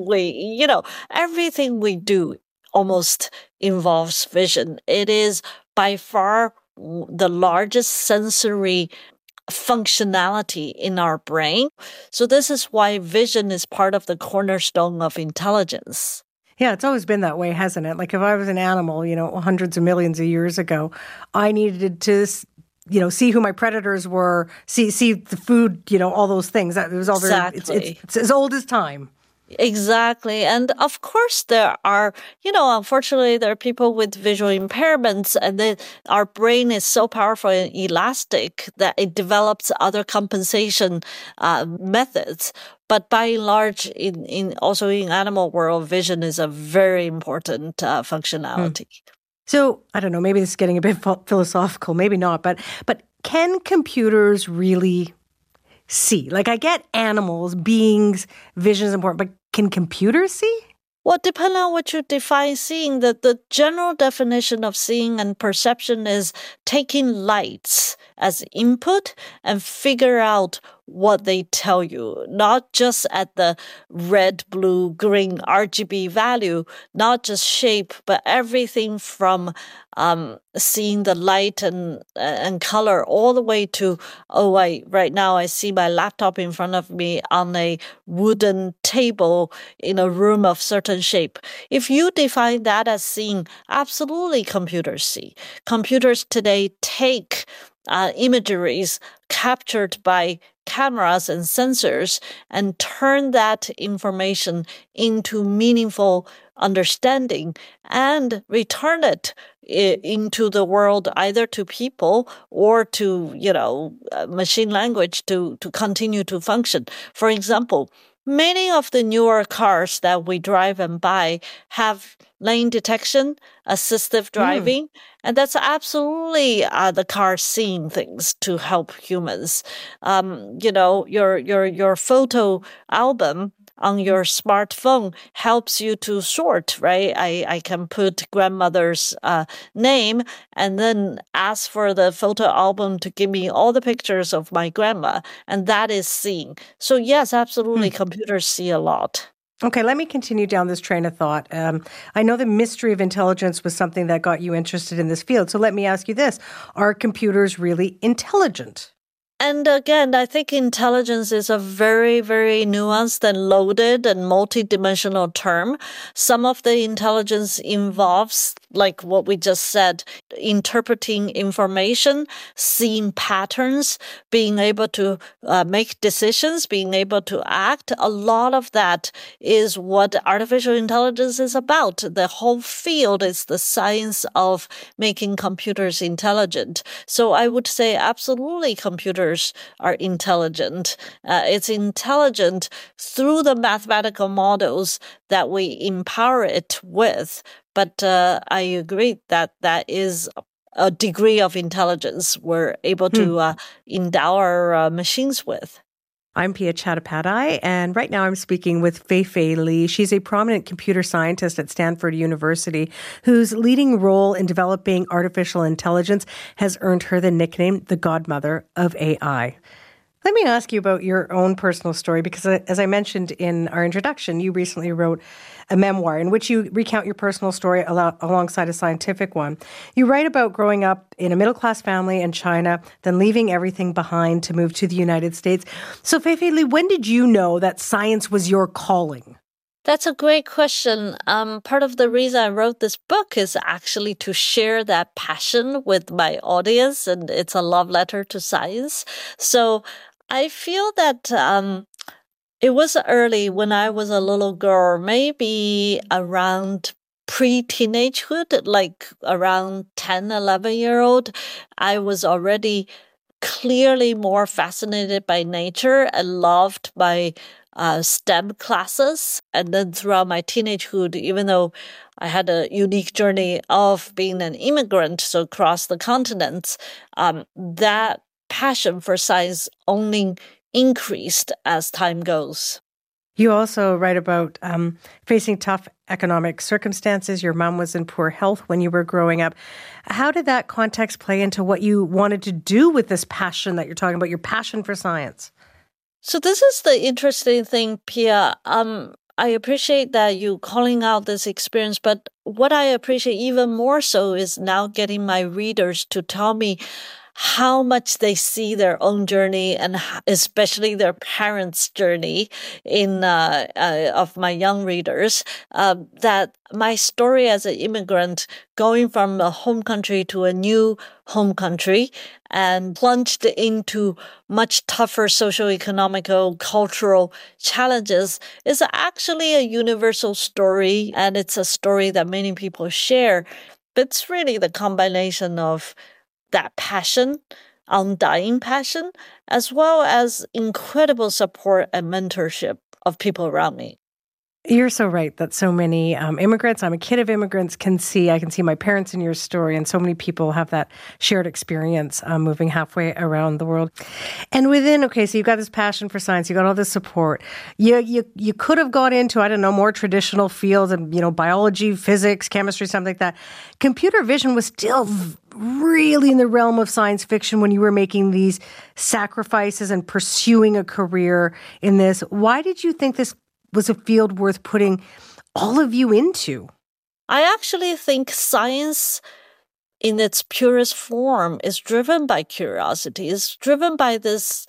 Everything we do almost involves vision. It is by far the largest sensory functionality in our brain. So this is why vision is part of the cornerstone of intelligence. Yeah, it's always been that way, hasn't it? Like if I was an animal, hundreds of millions of years ago, I needed to see who my predators were, see the food, all those things. It was all very, it's as old as time. Exactly. And of course there are, unfortunately there are people with visual impairments, and then our brain is so powerful and elastic that it develops other compensation methods. But by and large, also in animal world, vision is a very important functionality. So, I don't know, maybe this is getting a bit philosophical, maybe not, but can computers really see? Like I get animals, beings, vision is important, but can computers see? Well, depending on what you define seeing, the general definition of seeing and perception is taking lights as input and figure out what they tell you, not just at the red, blue, green RGB value, not just shape, but everything from seeing the light and color all the way to, right now I see my laptop in front of me on a wooden table in a room of certain shape. If you define that as seeing, absolutely computers see. Computers today take imageries captured by cameras and sensors and turn that information into meaningful understanding and return it into the world, either to people or to, machine language to continue to function. For example, many of the newer cars that we drive and buy have lane detection, assistive driving, and that's absolutely the car seeing things to help humans. Your photo album on your smartphone helps you to sort, right? I can put grandmother's name and then ask for the photo album to give me all the pictures of my grandma, and that is seeing. So yes, absolutely, computers see a lot. Okay, let me continue down this train of thought. I know the mystery of intelligence was something that got you interested in this field. So let me ask you this. Are computers really intelligent? And again, I think intelligence is a very, very nuanced and loaded and multidimensional term. Some of the intelligence involves, like what we just said, interpreting information, seeing patterns, being able to make decisions, being able to act. A lot of that is what artificial intelligence is about. The whole field is the science of making computers intelligent. So I would say absolutely computers are intelligent. It's intelligent through the mathematical models that we empower it with. But I agree that that is a degree of intelligence we're able to endow our machines with. I'm Pia Chattopadhyay, and right now I'm speaking with Fei-Fei Li. She's a prominent computer scientist at Stanford University whose leading role in developing artificial intelligence has earned her the nickname the godmother of AI. Let me ask you about your own personal story, because as I mentioned in our introduction, you recently wrote a memoir in which you recount your personal story alongside a scientific one. You write about growing up in a middle-class family in China, then leaving everything behind to move to the United States. So, Fei-Fei Li, when did you know that science was your calling? That's a great question. Part of the reason I wrote this book is actually to share that passion with my audience, and it's a love letter to science. So I feel that it was early when I was a little girl, maybe around pre-teenagehood, like around 10, 11-year-old. I was already clearly more fascinated by nature and loved my STEM classes. And then throughout my teenagehood, even though I had a unique journey of being an immigrant, so across the continents, that passion for science only increased as time goes. You also write about facing tough economic circumstances. Your mom was in poor health when you were growing up. How did that context play into what you wanted to do with this passion that you're talking about, your passion for science? So this is the interesting thing, Pia. I appreciate that you calling out this experience, but what I appreciate even more so is now getting my readers to tell me how much they see their own journey and especially their parents' journey in of my young readers, that my story as an immigrant going from a home country to a new home country and plunged into much tougher socio-economical, cultural challenges is actually a universal story, and it's a story that many people share. But it's really the combination of that passion, undying passion, as well as incredible support and mentorship of people around me. You're so right that so many immigrants, I'm a kid of immigrants, I can see my parents in your story, and so many people have that shared experience moving halfway around the world. And so you've got this passion for science, you got all this support. You could have got into, more traditional fields and, biology, physics, chemistry, something like that. Computer vision was still really in the realm of science fiction when you were making these sacrifices and pursuing a career in this. Why did you think this was a field worth putting all of you into? I actually think science in its purest form is driven by curiosity, is driven by this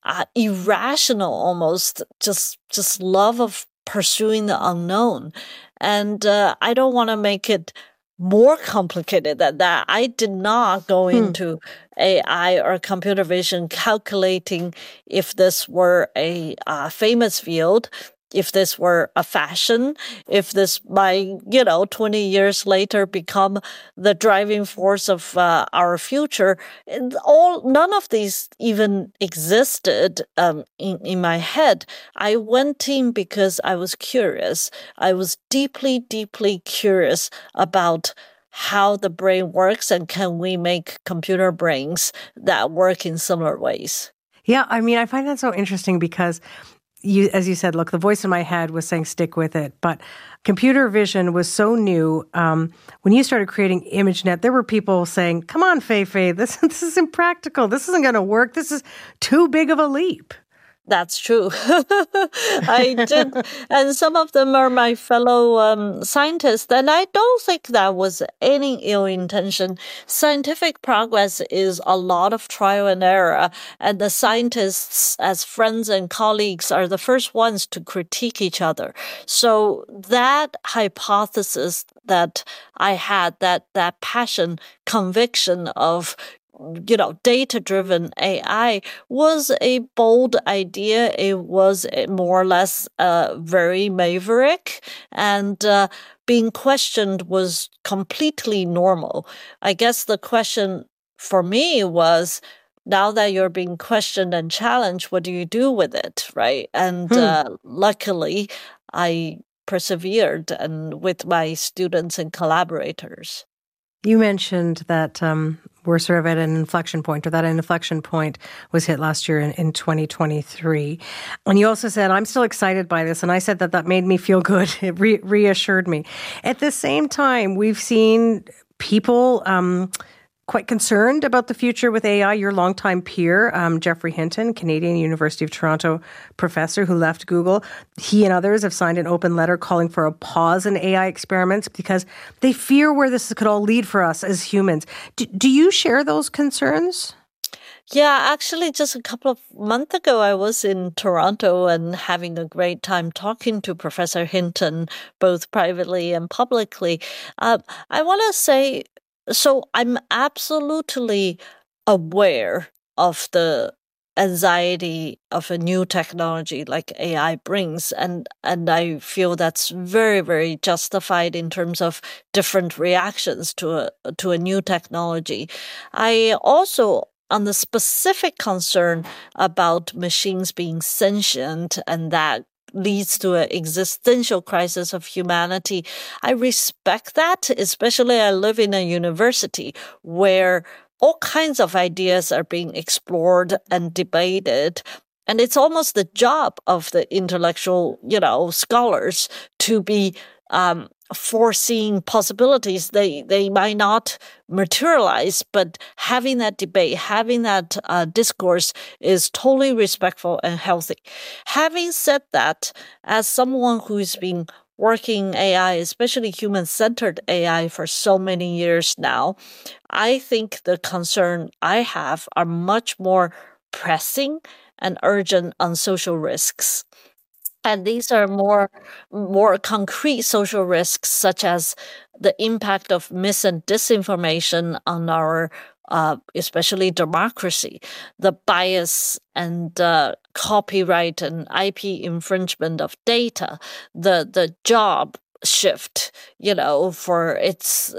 irrational, almost just love of pursuing the unknown. And I don't want to make it more complicated than that. I did not go into AI or computer vision calculating if this were a famous field. if this were a fashion, if this might, 20 years later become the driving force of our future. None of these even existed in my head. I went in because I was curious. I was deeply, deeply curious about how the brain works and can we make computer brains that work in similar ways. Yeah, I mean, I find that so interesting because as you said, look, the voice in my head was saying stick with it, but computer vision was so new. When you started creating ImageNet, there were people saying, come on, Fei-Fei, this is impractical. This isn't going to work. This is too big of a leap. That's true. I did. And some of them are my fellow scientists. And I don't think that was any ill intention. Scientific progress is a lot of trial and error. And the scientists, as friends and colleagues, are the first ones to critique each other. So that hypothesis that I had, that passion, conviction of data-driven AI was a bold idea. It was more or less very maverick, and being questioned was completely normal. I guess the question for me was, now that you're being questioned and challenged, what do you do with it, right? And luckily, I persevered and with my students and collaborators. You mentioned that we're sort of at an inflection point, or that an inflection point was hit last year in 2023. And you also said, I'm still excited by this. And I said that made me feel good. It reassured me. At the same time, we've seen people quite concerned about the future with AI. Your longtime peer, Geoffrey Hinton, Canadian University of Toronto professor who left Google, he and others have signed an open letter calling for a pause in AI experiments because they fear where this could all lead for us as humans. Do you share those concerns? Yeah, actually, just a couple of months ago, I was in Toronto and having a great time talking to Professor Hinton, both privately and publicly. I want to say, so I'm absolutely aware of the anxiety of a new technology like AI brings, and I feel that's very, very justified in terms of different reactions to a new technology. I also, on the specific concern about machines being sentient and that leads to an existential crisis of humanity, I respect that, especially I live in a university where all kinds of ideas are being explored and debated. And it's almost the job of the intellectual, scholars to be foreseeing possibilities. They might not materialize, but having that debate, having that discourse is totally respectful and healthy. Having said that, as someone who's been working AI, especially human-centered AI, for so many years now, I think the concern I have are much more pressing and urgent on social risks. And these are more concrete social risks, such as the impact of mis and disinformation on our, especially democracy, the bias and copyright and IP infringement of data, the job shift, for it's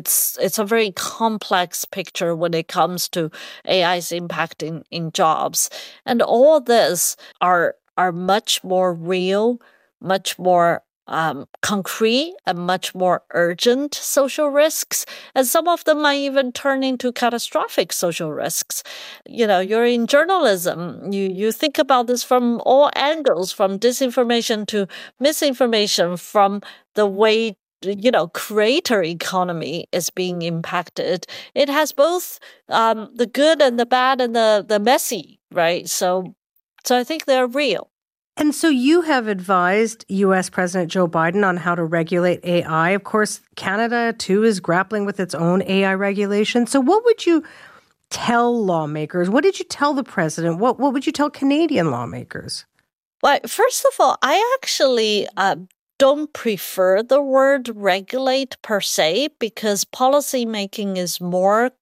a very complex picture when it comes to AI's impact in jobs. And all this are much more real, much more concrete, and much more urgent social risks. And some of them might even turn into catastrophic social risks. You're in journalism. You think about this from all angles, from disinformation to misinformation, from the way creator economy is being impacted. It has both the good and the bad and the messy, right? So I think they're real. And so you have advised U.S. President Joe Biden on how to regulate AI. Of course, Canada, too, is grappling with its own AI regulation. So what would you tell lawmakers? What did you tell the president? What would you tell Canadian lawmakers? Well, first of all, I actually don't prefer the word regulate per se, because policymaking is more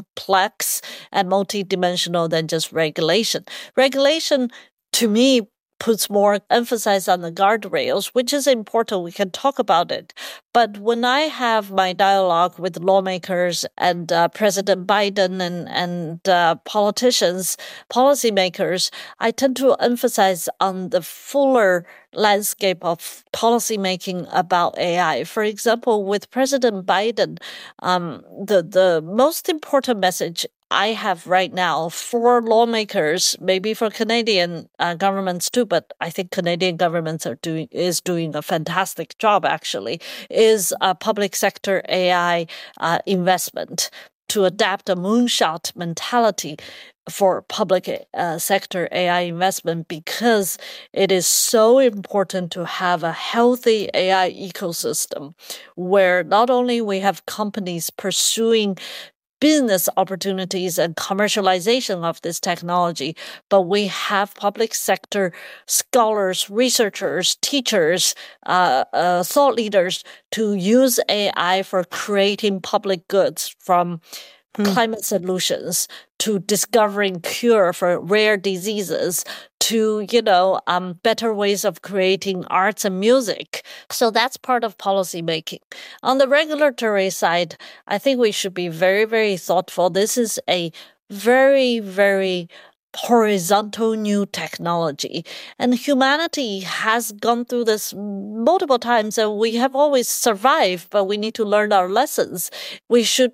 complex and multidimensional than just regulation. Regulation, to me, puts more emphasis on the guardrails, which is important. We can talk about it. But when I have my dialogue with lawmakers and President Biden and politicians, policymakers, I tend to emphasize on the fuller landscape of policymaking about AI. For example, with President Biden, the most important message I have right now for lawmakers, maybe for Canadian governments too, but I think Canadian governments is doing a fantastic job actually, is public sector AI investment to adapt a moonshot mentality for public sector AI investment, because it is so important to have a healthy AI ecosystem where not only we have companies pursuing business opportunities and commercialization of this technology, but we have public sector scholars, researchers, teachers, thought leaders to use AI for creating public goods, from climate solutions to discovering cure for rare diseases to, better ways of creating arts and music. So that's part of policy making. On the regulatory side, I think we should be very, very thoughtful. This is a very, very horizontal new technology. And humanity has gone through this multiple times, and we have always survived, but we need to learn our lessons. We should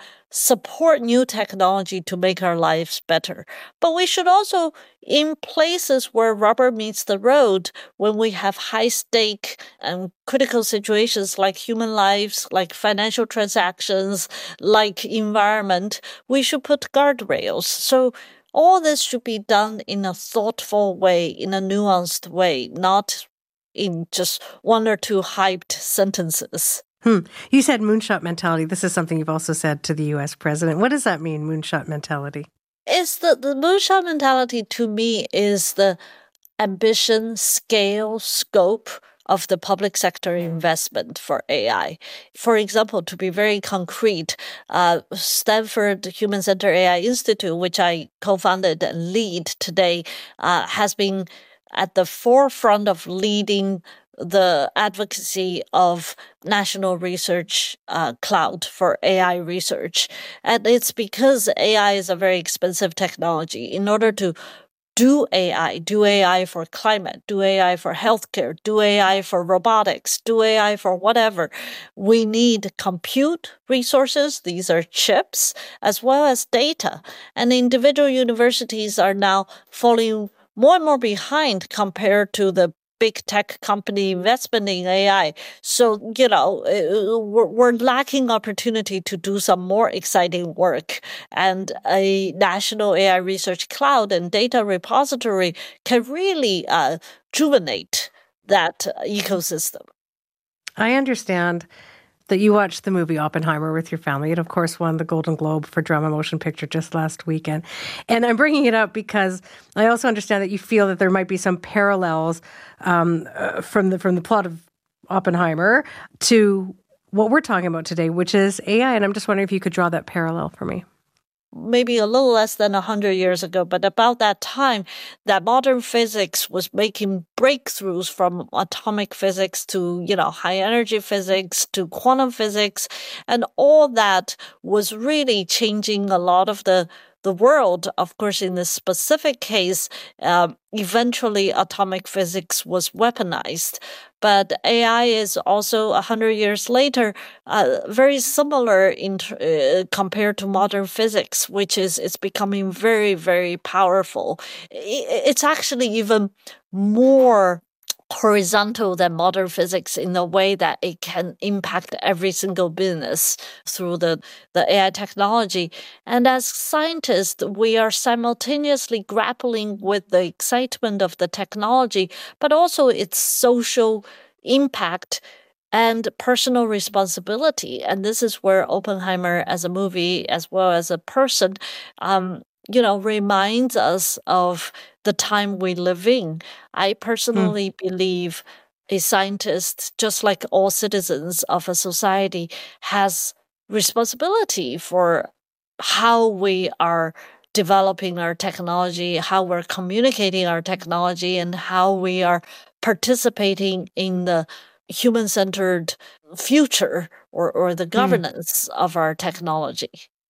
support new technology to make our lives better. But we should also, in places where rubber meets the road, when we have high stake and critical situations like human lives, like financial transactions, like environment, we should put guardrails. So all this should be done in a thoughtful way, in a nuanced way, not in just one or two hyped sentences. You said moonshot mentality. This is something you've also said to the U.S. president. What does that mean, moonshot mentality? It's the moonshot mentality to me is the ambition, scale, scope of the public sector investment for AI. For example, to be very concrete, Stanford Human Center AI Institute, which I co-founded and lead today, has been at the forefront of leading the advocacy of national research cloud for AI research. And it's because AI is a very expensive technology. In order to do AI for climate, do AI for healthcare, do AI for robotics, do AI for whatever, we need compute resources. These are chips, as well as data. And individual universities are now falling more and more behind compared to the big tech company investment in AI. So, we're lacking opportunity to do some more exciting work. And a national AI research cloud and data repository can really rejuvenate that ecosystem. I understand that you watched the movie Oppenheimer with your family. It, of course, won the Golden Globe for Drama Motion Picture just last weekend. And I'm bringing it up because I also understand that you feel that there might be some parallels from the plot of Oppenheimer to what we're talking about today, which is AI. And I'm just wondering if you could draw that parallel for me. Maybe a little less than 100 years ago, but about that time, that modern physics was making breakthroughs from atomic physics to, high energy physics to quantum physics. And all that was really changing a lot of the world. Of course, in this specific case, eventually atomic physics was weaponized. But AI is also 100 years later, very similar compared to modern physics, which is it's becoming very, very powerful. It's actually even more horizontal than modern physics in the way that it can impact every single business through the AI technology. And as scientists, we are simultaneously grappling with the excitement of the technology, but also its social impact and personal responsibility. And this is where Oppenheimer as a movie, as well as a person, reminds us of the time we live in. I personally believe a scientist, just like all citizens of a society, has responsibility for how we are developing our technology, how we're communicating our technology, and how we are participating in the human-centered future or the governance of our technology.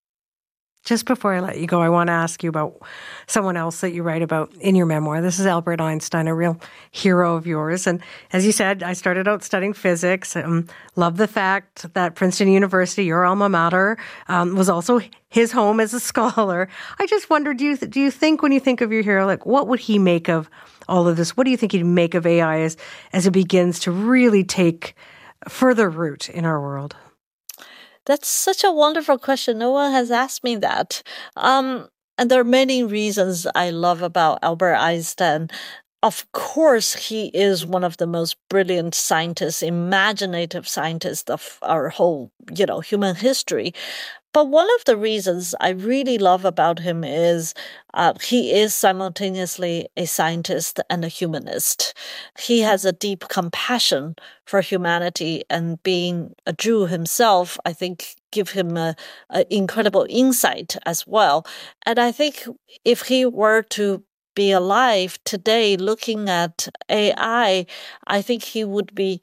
Just before I let you go, I want to ask you about someone else that you write about in your memoir. This is Albert Einstein, a real hero of yours. And as you said, I started out studying physics. Love the fact that Princeton University, your alma mater, was also his home as a scholar. I just wonder, do you think when you think of your hero, like what would he make of all of this? What do you think he'd make of AI as it begins to really take further root in our world? That's such a wonderful question. No one has asked me that. And there are many reasons I love about Albert Einstein. Of course, he is one of the most brilliant scientists, imaginative scientists of our whole, human history. But one of the reasons I really love about him is he is simultaneously a scientist and a humanist. He has a deep compassion for humanity, and being a Jew himself, I think, give him an incredible insight as well. And I think if he were to be alive today looking at AI, I think he would be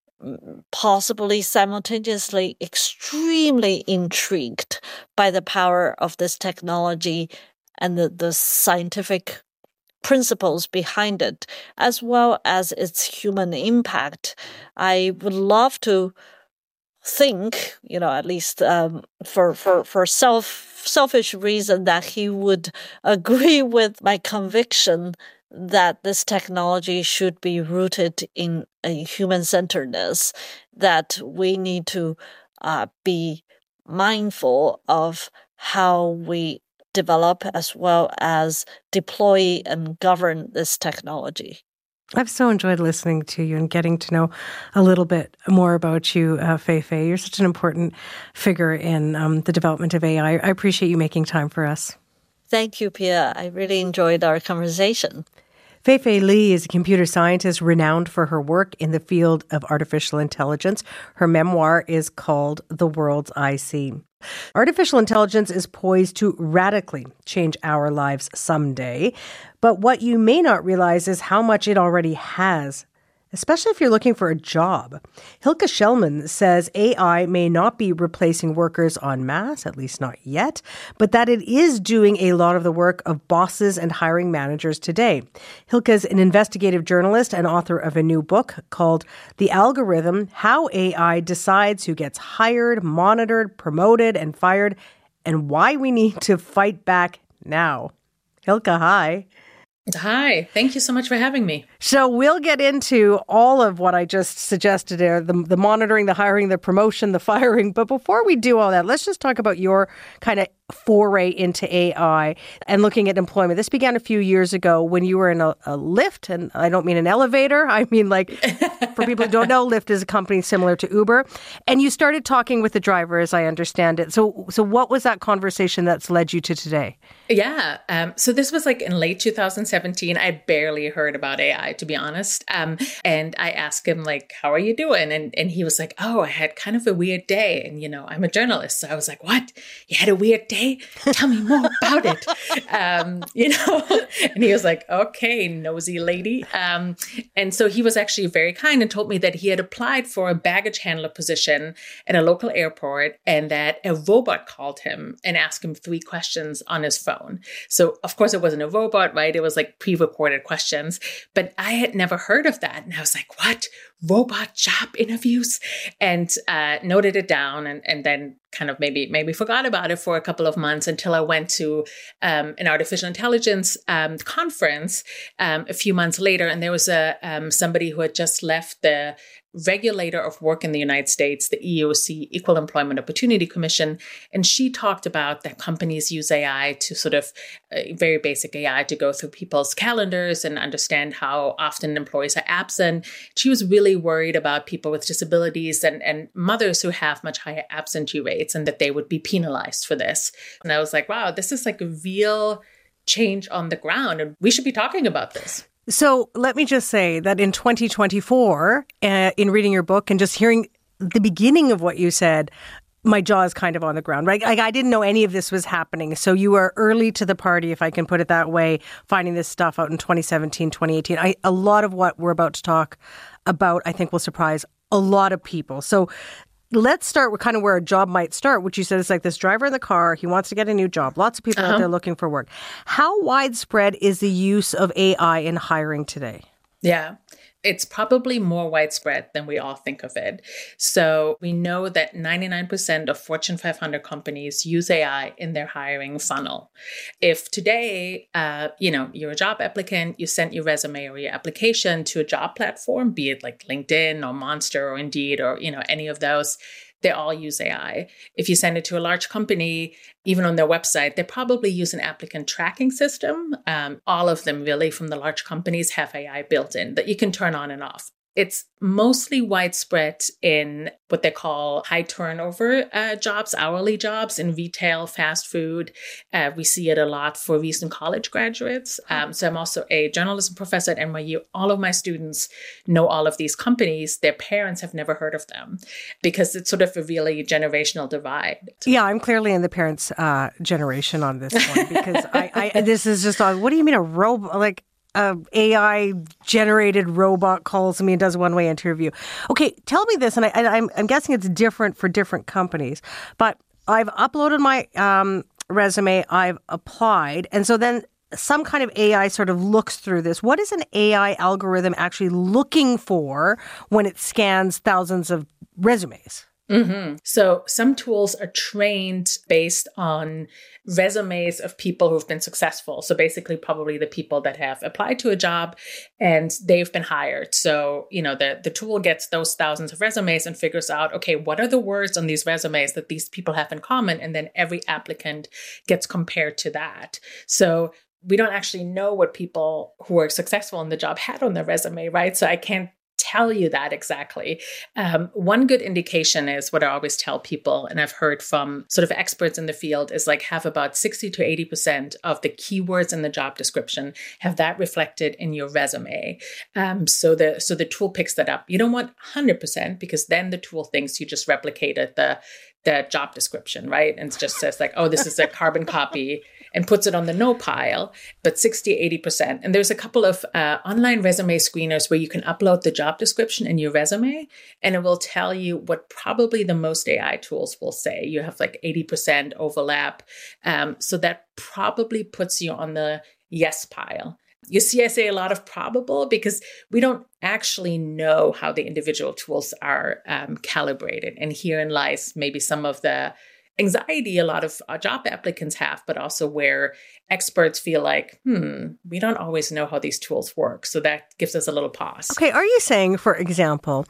possibly simultaneously extremely intrigued by the power of this technology and the scientific principles behind it, as well as its human impact. I would love to think, at least for selfish reason, that he would agree with my conviction that this technology should be rooted in a human-centeredness, that we need to be mindful of how we develop as well as deploy and govern this technology. I've so enjoyed listening to you and getting to know a little bit more about you, Fei-Fei. You're such an important figure in the development of AI. I appreciate you making time for us. Thank you, Pia. I really enjoyed our conversation. Fei-Fei Li is a computer scientist renowned for her work in the field of artificial intelligence. Her memoir is called The Worlds I See. Artificial intelligence is poised to radically change our lives someday. But what you may not realize is how much it already has, especially if you're looking for a job. Hilke Schellmann says AI may not be replacing workers en masse, at least not yet, but that it is doing a lot of the work of bosses and hiring managers today. Hilke is an investigative journalist and author of a new book called The Algorithm: How AI Decides Who Gets Hired, Monitored, Promoted, and Fired, and Why We Need to Fight Back Now. Hilke, hi. Hi, thank you so much for having me. So we'll get into all of what I just suggested there, the monitoring, the hiring, the promotion, the firing. But before we do all that, let's just talk about your kind of foray into AI and looking at employment. This began a few years ago when you were in a Lyft, and I don't mean an elevator. I mean, like, for people who don't know, Lyft is a company similar to Uber. And you started talking with the driver, as I understand it. So what was that conversation that's led you to today? Yeah. So this was like in late 2017. I barely heard about AI, to be honest. And I asked him, like, how are you doing? And he was like, oh, I had kind of a weird day. And, I'm a journalist. So I was like, what? You had a weird day? Tell me more about it. And he was like, okay, nosy lady. And so he was actually very kind and told me that he had applied for a baggage handler position at a local airport and that a robot called him and asked him 3 questions on his phone. So of course it wasn't a robot, right? It was like pre-recorded questions, but I had never heard of that. And I was like, what? Robot job interviews? And noted it down and then kind of maybe forgot about it for a couple of months until I went to an artificial intelligence conference a few months later. And there was somebody who had just left the regulator of work in the United States, the EEOC, Equal Employment Opportunity Commission. And she talked about that companies use AI to sort of very basic AI to go through people's calendars and understand how often employees are absent. She was really worried about people with disabilities and mothers who have much higher absentee rates and that they would be penalized for this. And I was like, wow, this is like a real change on the ground. And we should be talking about this. So let me just say that in 2024, in reading your book and just hearing the beginning of what you said, my jaw is kind of on the ground, right? Like, I didn't know any of this was happening. So you were early to the party, if I can put it that way, finding this stuff out in 2017, 2018. A lot of what we're about to talk about, I think, will surprise a lot of people. So let's start with kind of where a job might start, which you said is like this driver in the car. He wants to get a new job. Lots of people out there looking for work. How widespread is the use of AI in hiring today? Yeah. It's probably more widespread than we all think of it. So we know that 99% of Fortune 500 companies use AI in their hiring funnel. If today, you're a job applicant, you sent your resume or your application to a job platform, be it like LinkedIn or Monster or Indeed or, any of those, they all use AI. If you send it to a large company, even on their website, they probably use an applicant tracking system. All of them really from the large companies have AI built in that you can turn on and off. It's mostly widespread in what they call high turnover jobs, hourly jobs in retail, fast food. We see it a lot for recent college graduates. So I'm also a journalism professor at NYU. All of my students know all of these companies. Their parents have never heard of them because it's sort of a really generational divide. Yeah, I'm clearly in the parents' generation on this one because this is just, what do you mean a robot? Like, AI generated robot calls me and does a one-way interview. Okay, tell me this, and I'm guessing it's different for different companies, but I've uploaded my resume, I've applied, and so then some kind of AI sort of looks through this. What is an AI algorithm actually looking for when it scans thousands of resumes? Mm-hmm. So some tools are trained based on resumes of people who've been successful. So basically probably the people that have applied to a job and they've been hired. So, the tool gets those thousands of resumes and figures out, okay, what are the words on these resumes that these people have in common? And then every applicant gets compared to that. So we don't actually know what people who are successful in the job had on their resume, right? So I can't tell you that exactly. One good indication is what I always tell people, and I've heard from sort of experts in the field, is like have about 60 to 80% of the keywords in the job description, have that reflected in your resume. So the tool picks that up. You don't want 100% because then the tool thinks you just replicated the job description, right? And it just says like, oh, this is a carbon copy and puts it on the no pile, but 60, 80%. And there's a couple of online resume screeners where you can upload the job description in your resume and it will tell you what probably the most AI tools will say. You have like 80% overlap. So that probably puts you on the yes pile. You see, I say a lot of probable because we don't actually know how the individual tools are calibrated. And herein lies maybe some of the anxiety a lot of job applicants have, but also where experts feel like, we don't always know how these tools work. So that gives us a little pause. Okay. Are you saying, for example,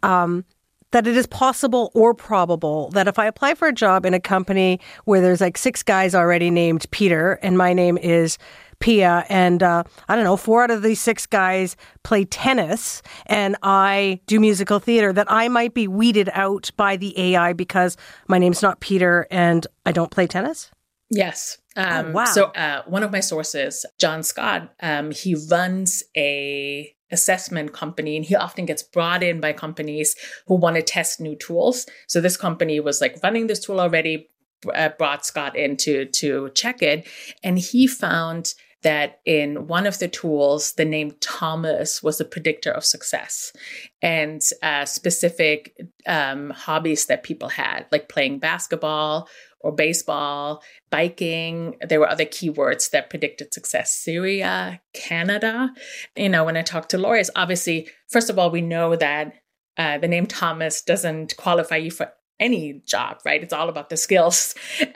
that it is possible or probable that if I apply for a job in a company where there's like 6 guys already named Peter and my name is Pia, and 4 out of these 6 guys play tennis and I do musical theater, that I might be weeded out by the AI because my name's not Peter and I don't play tennis? Yes. Wow. So one of my sources, John Scott, he runs a assessment company and he often gets brought in by companies who want to test new tools. So this company was like running this tool already, brought Scott in to check it. And he found that in one of the tools, the name Thomas was a predictor of success and specific hobbies that people had, like playing basketball or baseball, biking. There were other keywords that predicted success. Syria, Canada. When I talk to lawyers, obviously, first of all, we know that the name Thomas doesn't qualify you for any job, right? It's all about the skills.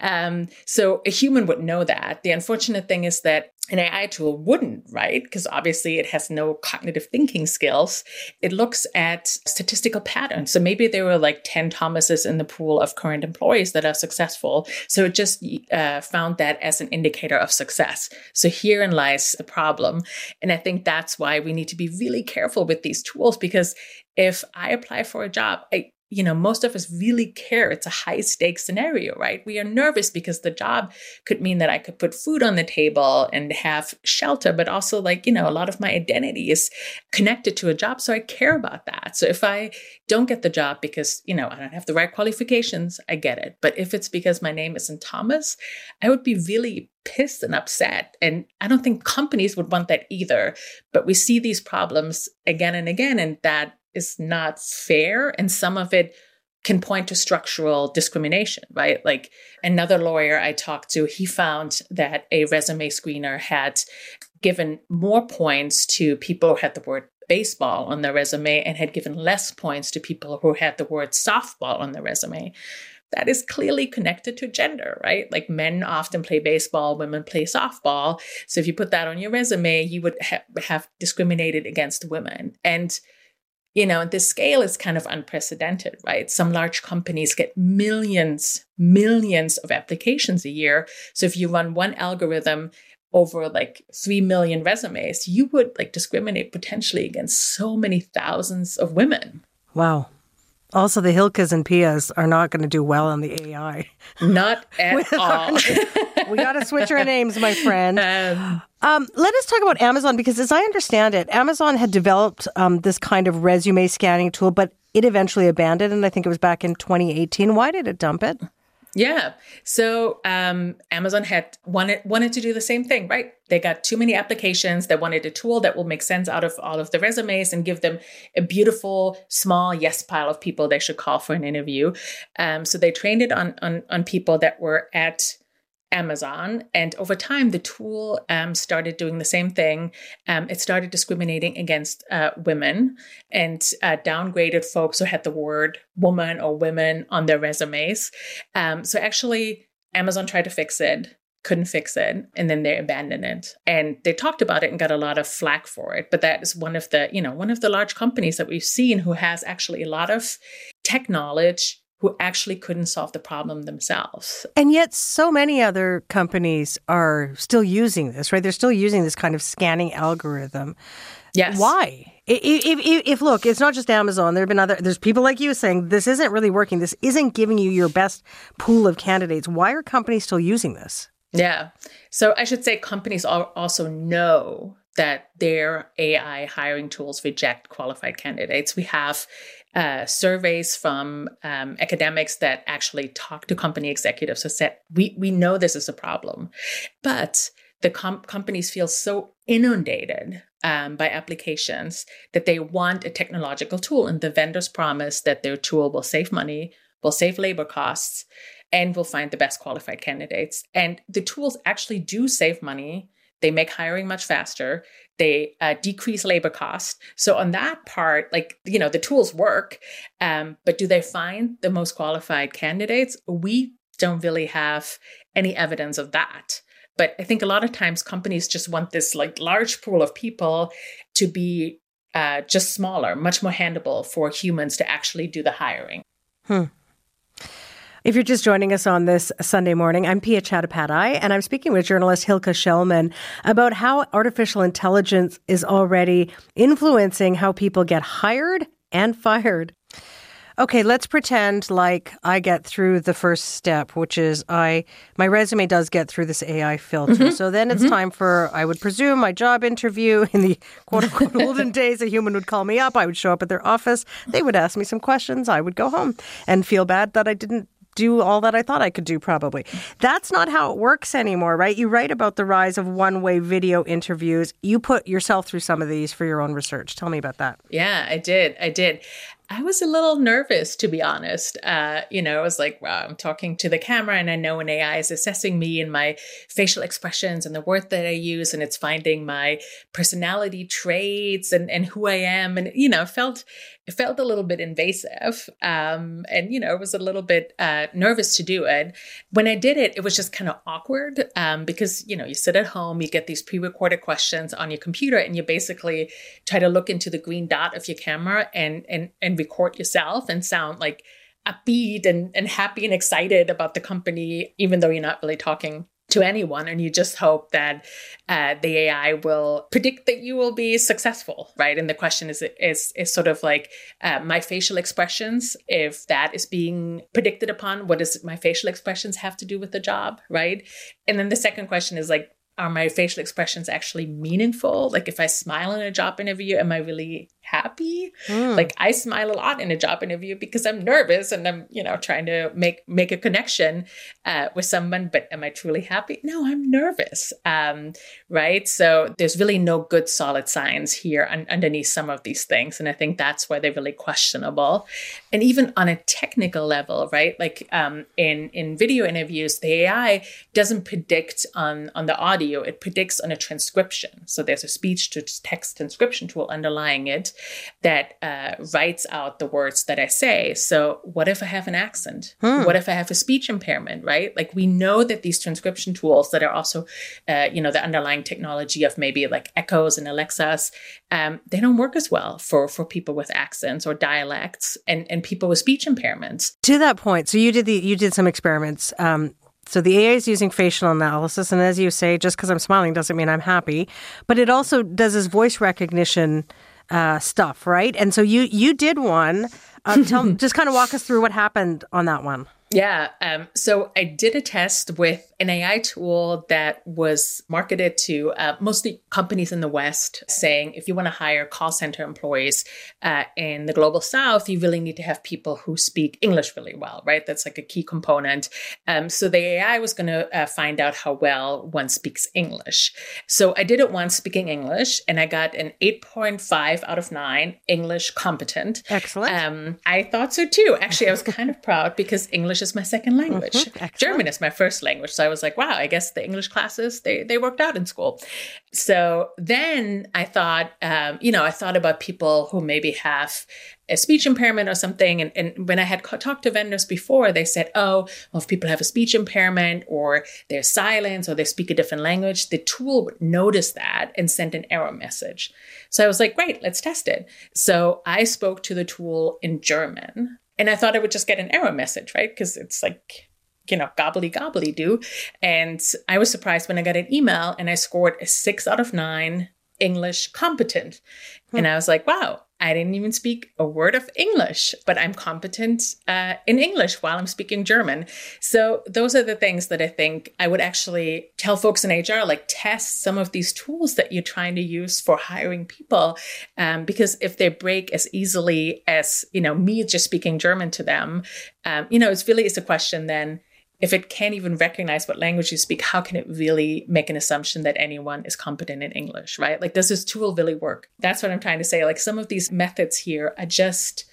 So a human would know that. The unfortunate thing is that an AI tool wouldn't, right? Because obviously it has no cognitive thinking skills. It looks at statistical patterns. So maybe there were like 10 Thomases in the pool of current employees that are successful. So it just found that as an indicator of success. So herein lies the problem. And I think that's why we need to be really careful with these tools, because if I apply for a job, most of us really care. It's a high stakes scenario, right? We are nervous because the job could mean that I could put food on the table and have shelter, but also a lot of my identity is connected to a job. So I care about that. So if I don't get the job because, I don't have the right qualifications, I get it. But if it's because my name isn't Thomas, I would be really pissed and upset. And I don't think companies would want that either. But we see these problems again and again, and that is not fair. And some of it can point to structural discrimination, right? Like another lawyer I talked to, he found that a resume screener had given more points to people who had the word baseball on their resume and had given less points to people who had the word softball on their resume. That is clearly connected to gender, right? Like men often play baseball, women play softball. So if you put that on your resume, you would have discriminated against women. And this scale is kind of unprecedented, right? Some large companies get millions of applications a year. So if you run one algorithm over 3 million resumes, you would discriminate potentially against so many thousands of women. Wow. Also, the Hilkas and Pias are not going to do well on the AI. Not at all. We got to switch our names, my friend. Let us talk about Amazon, because as I understand it, Amazon had developed this kind of resume scanning tool, but it eventually abandoned, and I think it was back in 2018. Why did it dump it? Yeah. So Amazon had wanted to do the same thing, right? They got too many applications. They wanted a tool that will make sense out of all of the resumes and give them a beautiful, small yes pile of people they should call for an interview. So they trained it on people that were at Amazon. And over time, the tool started doing the same thing. It started discriminating against women and downgraded folks who had the word woman or women on their resumes. So actually, Amazon tried to fix it, couldn't fix it, and then they abandoned it. And they talked about it and got a lot of flack for it. But that is one of the large companies that we've seen who has actually a lot of tech knowledge, who actually couldn't solve the problem themselves. And yet so many other companies are still using this, right? They're still using this kind of scanning algorithm. Yes. Why? If look, it's not just Amazon. There's people like you saying this isn't really working. This isn't giving you your best pool of candidates. Why are companies still using this? Yeah. So I should say companies also know that their AI hiring tools reject qualified candidates. We have surveys from academics that actually talk to company executives who said, we know this is a problem, but the companies feel so inundated by applications that they want a technological tool. And the vendors promise that their tool will save money, will save labor costs, and will find the best qualified candidates. And the tools actually do save money. They make hiring much faster. They decrease labor costs. So on that part, the tools work, but do they find the most qualified candidates? We don't really have any evidence of that. But I think a lot of times companies just want this large pool of people to be just smaller, much more handleable for humans to actually do the hiring. If you're just joining us on this Sunday morning, I'm Pia Chattopadhyay, and I'm speaking with journalist Hilka Schellman about how artificial intelligence is already influencing how people get hired and fired. Okay, let's pretend like I get through the first step, which is my resume does get through this AI filter. Mm-hmm. So then it's time for, I would presume, my job interview. In the quote-unquote olden days, a human would call me up. I would show up at their office. They would ask me some questions. I would go home and feel bad that I didn't do all that I thought I could do, probably. That's not how it works anymore, right? You write about the rise of one-way video interviews. You put yourself through some of these for your own research. Tell me about that. Yeah, I did. I was a little nervous, to be honest. I was like, wow, I'm talking to the camera and I know an AI is assessing me and my facial expressions and the word that I use, and it's finding my personality traits and who I am. And, it felt a little bit invasive. I was a little bit nervous to do it. When I did it, it was just kind of awkward because, you sit at home, you get these pre-recorded questions on your computer, and you basically try to look into the green dot of your camera and record yourself and sound like upbeat and happy and excited about the company, even though you're not really talking to anyone, and you just hope that the AI will predict that you will be successful, right? And the question is sort of like my facial expressions. If that is being predicted upon, what does my facial expressions have to do with the job, right? And then the second question is like, are my facial expressions actually meaningful? Like if I smile in a job interview, am I really happy? Like I smile a lot in a job interview because I'm nervous and I'm, trying to make a connection with someone, but am I truly happy? No, I'm nervous. Right. So there's really no good solid science here underneath some of these things. And I think that's why they're really questionable. And even on a technical level, right? Like in video interviews, the AI doesn't predict on the audio. It predicts on a transcription. So there's a speech to text transcription tool underlying it that writes out the words that I say. So what if I have an accent? What if I have a speech impairment, right? Like we know that these transcription tools that are also, the underlying technology of maybe like Echoes and Alexas, they don't work as well for people with accents or dialects and people with speech impairments. To that point, so you did some experiments. So the AI is using facial analysis. And as you say, just because I'm smiling doesn't mean I'm happy. But it also does this voice recognition stuff, right? And so you did one. Just kind of walk us through what happened on that one. Yeah. So I did a test with an AI tool that was marketed to mostly companies in the West, saying if you want to hire call center employees in the global South, you really need to have people who speak English really well, right? That's like a key component. So the AI was going to find out how well one speaks English. So I did it once speaking English, and I got an 8.5 out of 9 English competent. Excellent. I thought so too. Actually, I was kind of proud because English is my second language. German is my first language. So I was like, wow, I guess the English classes, they worked out in school. So then I thought, I thought about people who maybe have a speech impairment or something. And when I had talked to vendors before, they said, oh, well, if people have a speech impairment or they're silent or they speak a different language, the tool would notice that and send an error message. So I was like, great, let's test it. So I spoke to the tool in German. And I thought I would just get an error message, right? Because it's like, gobbly do. And I was surprised when I got an email and I scored a 6 out of 9 English competent. And I was like, wow, I didn't even speak a word of English, but I'm competent in English while I'm speaking German. So those are the things that I think I would actually tell folks in HR, like test some of these tools that you're trying to use for hiring people. Because if they break as easily as, me just speaking German to them, it's a question then, if it can't even recognize what language you speak, how can it really make an assumption that anyone is competent in English, right? Like, does this tool really work? That's what I'm trying to say. Like, some of these methods here are just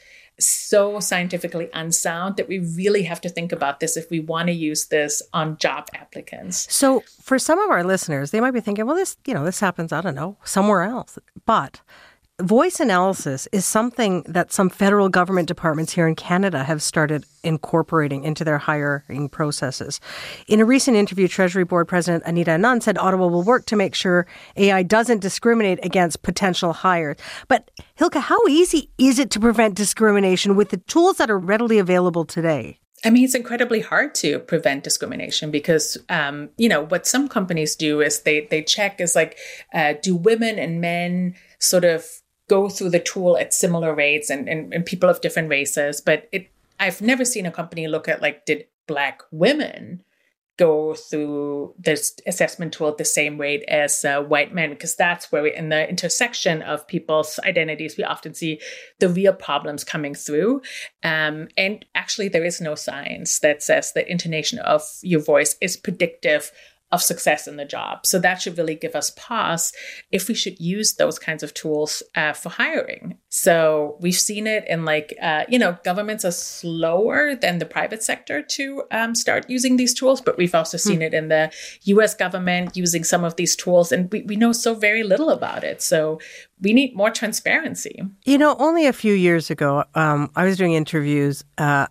so scientifically unsound that we really have to think about this if we want to use this on job applicants. So for some of our listeners, they might be thinking, well, this happens, I don't know, somewhere else. But voice analysis is something that some federal government departments here in Canada have started incorporating into their hiring processes. In a recent interview, Treasury Board President Anita Anand said Ottawa will work to make sure AI doesn't discriminate against potential hires. But Hilke, how easy is it to prevent discrimination with the tools that are readily available today? I mean, it's incredibly hard to prevent discrimination because, what some companies do is they check is like, do women and men sort of go through the tool at similar rates and people of different races. But I've never seen a company look at like, did Black women go through this assessment tool at the same rate as white men? Because that's where in the intersection of people's identities, we often see the real problems coming through. And actually, there is no science that says the intonation of your voice is predictive of success in the job. So that should really give us pause if we should use those kinds of tools for hiring. So we've seen it in governments are slower than the private sector to start using these tools, but we've also seen it in the US government using some of these tools, and we know so very little about it. So we need more transparency. Only a few years ago, I was doing interviews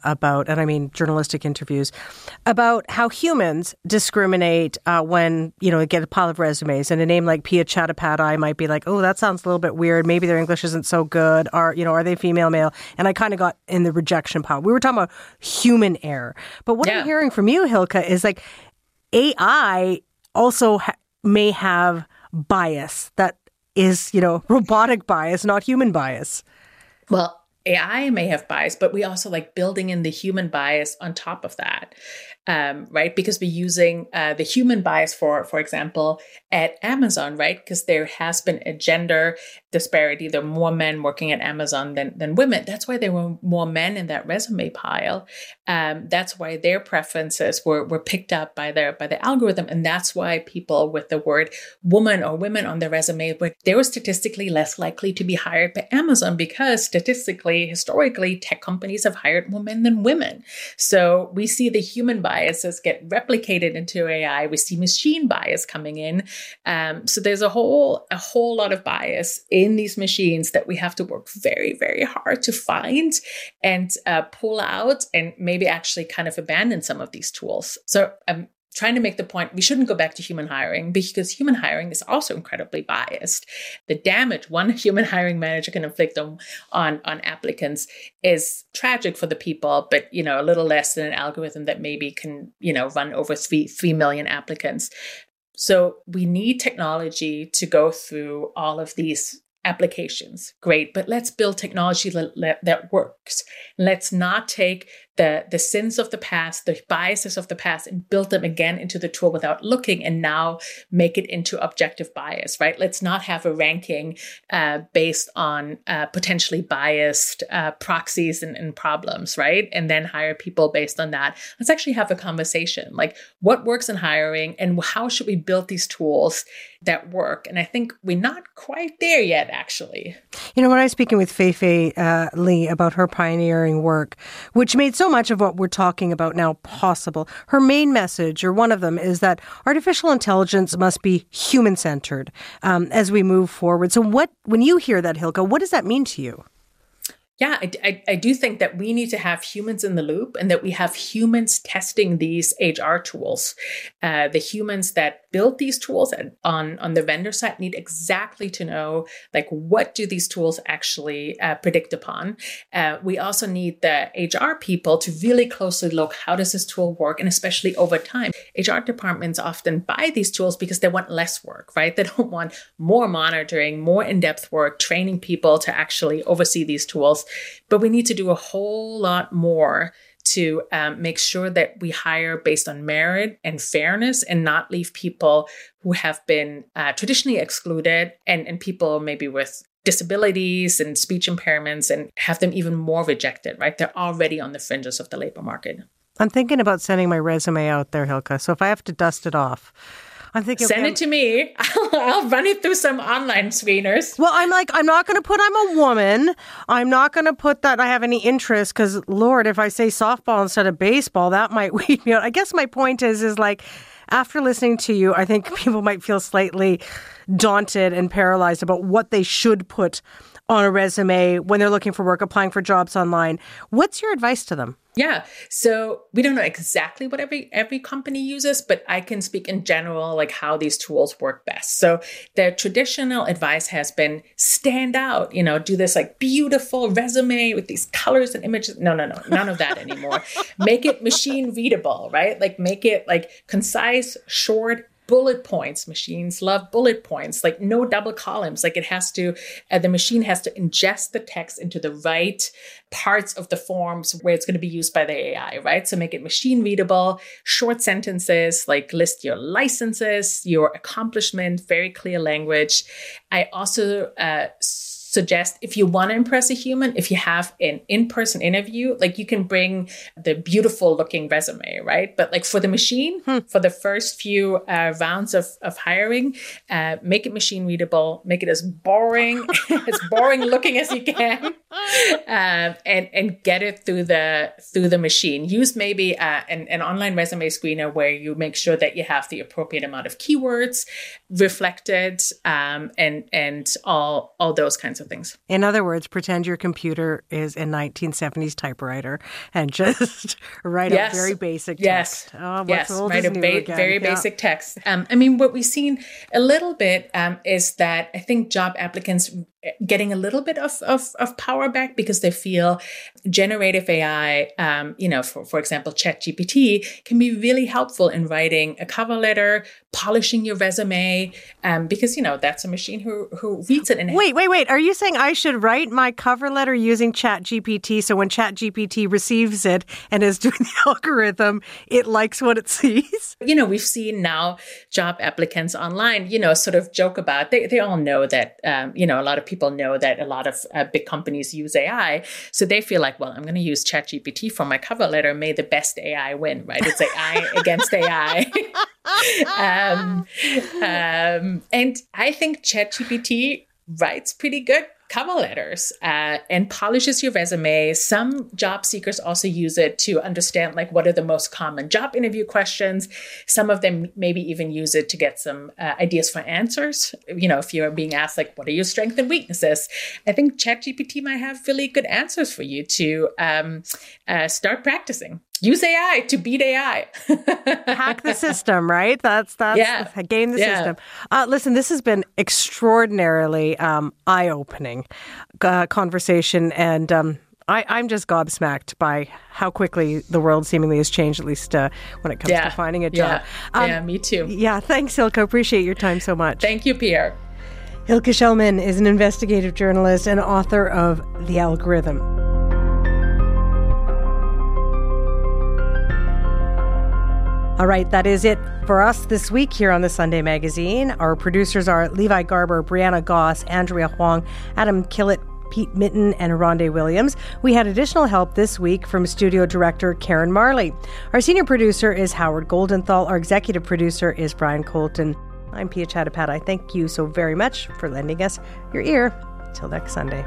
journalistic interviews, about how humans discriminate when, get a pile of resumes, and a name like Pia Chattopadhyay might be like, oh, that sounds a little bit weird. Maybe their English isn't so good. Are they female, male? And I kind of got in the rejection pile. We were talking about human error. But what I'm hearing from you, Hilke, is like, AI also may have bias that is, robotic bias, not human bias. Well, AI may have bias, but we also like building in the human bias on top of that, right? Because we're using the human bias, for example, at Amazon, right? Because there has been a gender disparity. There are more men working at Amazon than women. That's why there were more men in that resume pile. That's why their preferences were picked up by the algorithm. And that's why people with the word woman or women on their resume, they were statistically less likely to be hired by Amazon because statistically, historically, tech companies have hired more men than women. So we see the human biases get replicated into AI. We see machine bias coming in. So there's a whole lot of bias in these machines that we have to work very, very hard to find and pull out and maybe actually kind of abandon some of these tools. So I'm trying to make the point, we shouldn't go back to human hiring because human hiring is also incredibly biased. The damage one human hiring manager can inflict on applicants is tragic for the people, but, a little less than an algorithm that maybe can, run over 3 million applicants. So we need technology to go through all of these applications. Great, but let's build technology that works. Let's not take the sins of the past, the biases of the past, and build them again into the tool without looking and now make it into objective bias, right? Let's not have a ranking based on potentially biased proxies and problems, right? And then hire people based on that. Let's actually have a conversation, like what works in hiring and how should we build these tools that work? And I think we're not quite there yet, actually. When I was speaking with Fei Li about her pioneering work, which made so much of what we're talking about now possible, her main message, or one of them, is that artificial intelligence must be human-centered as we move forward. So when you hear that, Hilke, what does that mean to you? Yeah, I do think that we need to have humans in the loop and that we have humans testing these HR tools. The humans that build these tools on the vendor side need exactly to know, like, what do these tools actually predict upon? We also need the HR people to really closely look, how does this tool work? And especially over time, HR departments often buy these tools because they want less work, right? They don't want more monitoring, more in-depth work, training people to actually oversee these tools. But we need to do a whole lot more to make sure that we hire based on merit and fairness and not leave people who have been traditionally excluded and people maybe with disabilities and speech impairments and have them even more rejected, right? They're already on the fringes of the labor market. I'm thinking about sending my resume out there, Hilke. So if I have to dust it off, I'm thinking, send it to me. I'll run it through some online screeners. Well, I'm not going to put I'm a woman. I'm not going to put that I have any interest because, Lord, if I say softball instead of baseball, that might weed me out. I guess my point is like, after listening to you, I think people might feel slightly daunted and paralyzed about what they should put on a resume when they're looking for work, applying for jobs online. What's your advice to them? Yeah. So we don't know exactly what every company uses, but I can speak in general, like how these tools work best. So the traditional advice has been stand out, do this like beautiful resume with these colors and images. No, none of that anymore. Make it machine readable, right? Like make it like concise, short, bullet points. Machines love bullet points, like no double columns. Like it has to, the machine has to ingest the text into the right parts of the forms where it's going to be used by the AI, right? So make it machine readable, short sentences, like list your licenses, your accomplishment, very clear language. I also suggest if you want to impress a human, if you have an in-person interview, like you can bring the beautiful looking resume, right? But like for the machine, for the first few rounds of hiring, make it machine readable, make it as boring looking as you can, and get it through the machine. Use maybe an online resume screener where you make sure that you have the appropriate amount of keywords reflected, and all those kinds of things. In other words, pretend your computer is a 1970s typewriter and just write a very basic text. Write a very basic text. What we've seen a little bit is that I think job applicants getting a little bit of power back because they feel generative AI, for example, ChatGPT can be really helpful in writing a cover letter, polishing your resume, because, that's a machine who reads it. And Wait. Are you saying I should write my cover letter using ChatGPT so when ChatGPT receives it and is doing the algorithm, it likes what it sees? We've seen now job applicants online, sort of joke about, they all know that, a lot of people know that a lot of big companies use AI. So they feel like, well, I'm going to use ChatGPT for my cover letter. May the best AI win, right? It's AI against AI. And I think ChatGPT writes pretty good cover letters and polishes your resume. Some job seekers also use it to understand what are the most common job interview questions. Some of them maybe even use it to get some ideas for answers. If you're being asked what are your strengths and weaknesses, I think ChatGPT might have really good answers for you to start practicing. Use AI to beat AI. Hack the system, right? That's game the system. Listen, this has been extraordinarily eye-opening conversation, and I'm just gobsmacked by how quickly the world seemingly has changed, at least when it comes to finding a job. Me too. Yeah, thanks, Hilke. Appreciate your time so much. Thank you, Pierre. Hilke Schellmann is an investigative journalist and author of The Algorithm. All right, that is it for us this week here on the Sunday Magazine. Our producers are Levi Garber, Brianna Goss, Andrea Huang, Adam Killett, Pete Mitten, and Rhonda Williams. We had additional help this week from studio director Karen Marley. Our senior producer is Howard Goldenthal. Our executive producer is Brian Colton. I'm Pia Chattopadhyay. Thank you so very much for lending us your ear. Till next Sunday.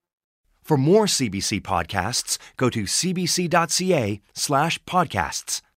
For more CBC podcasts, go to cbc.ca/podcasts.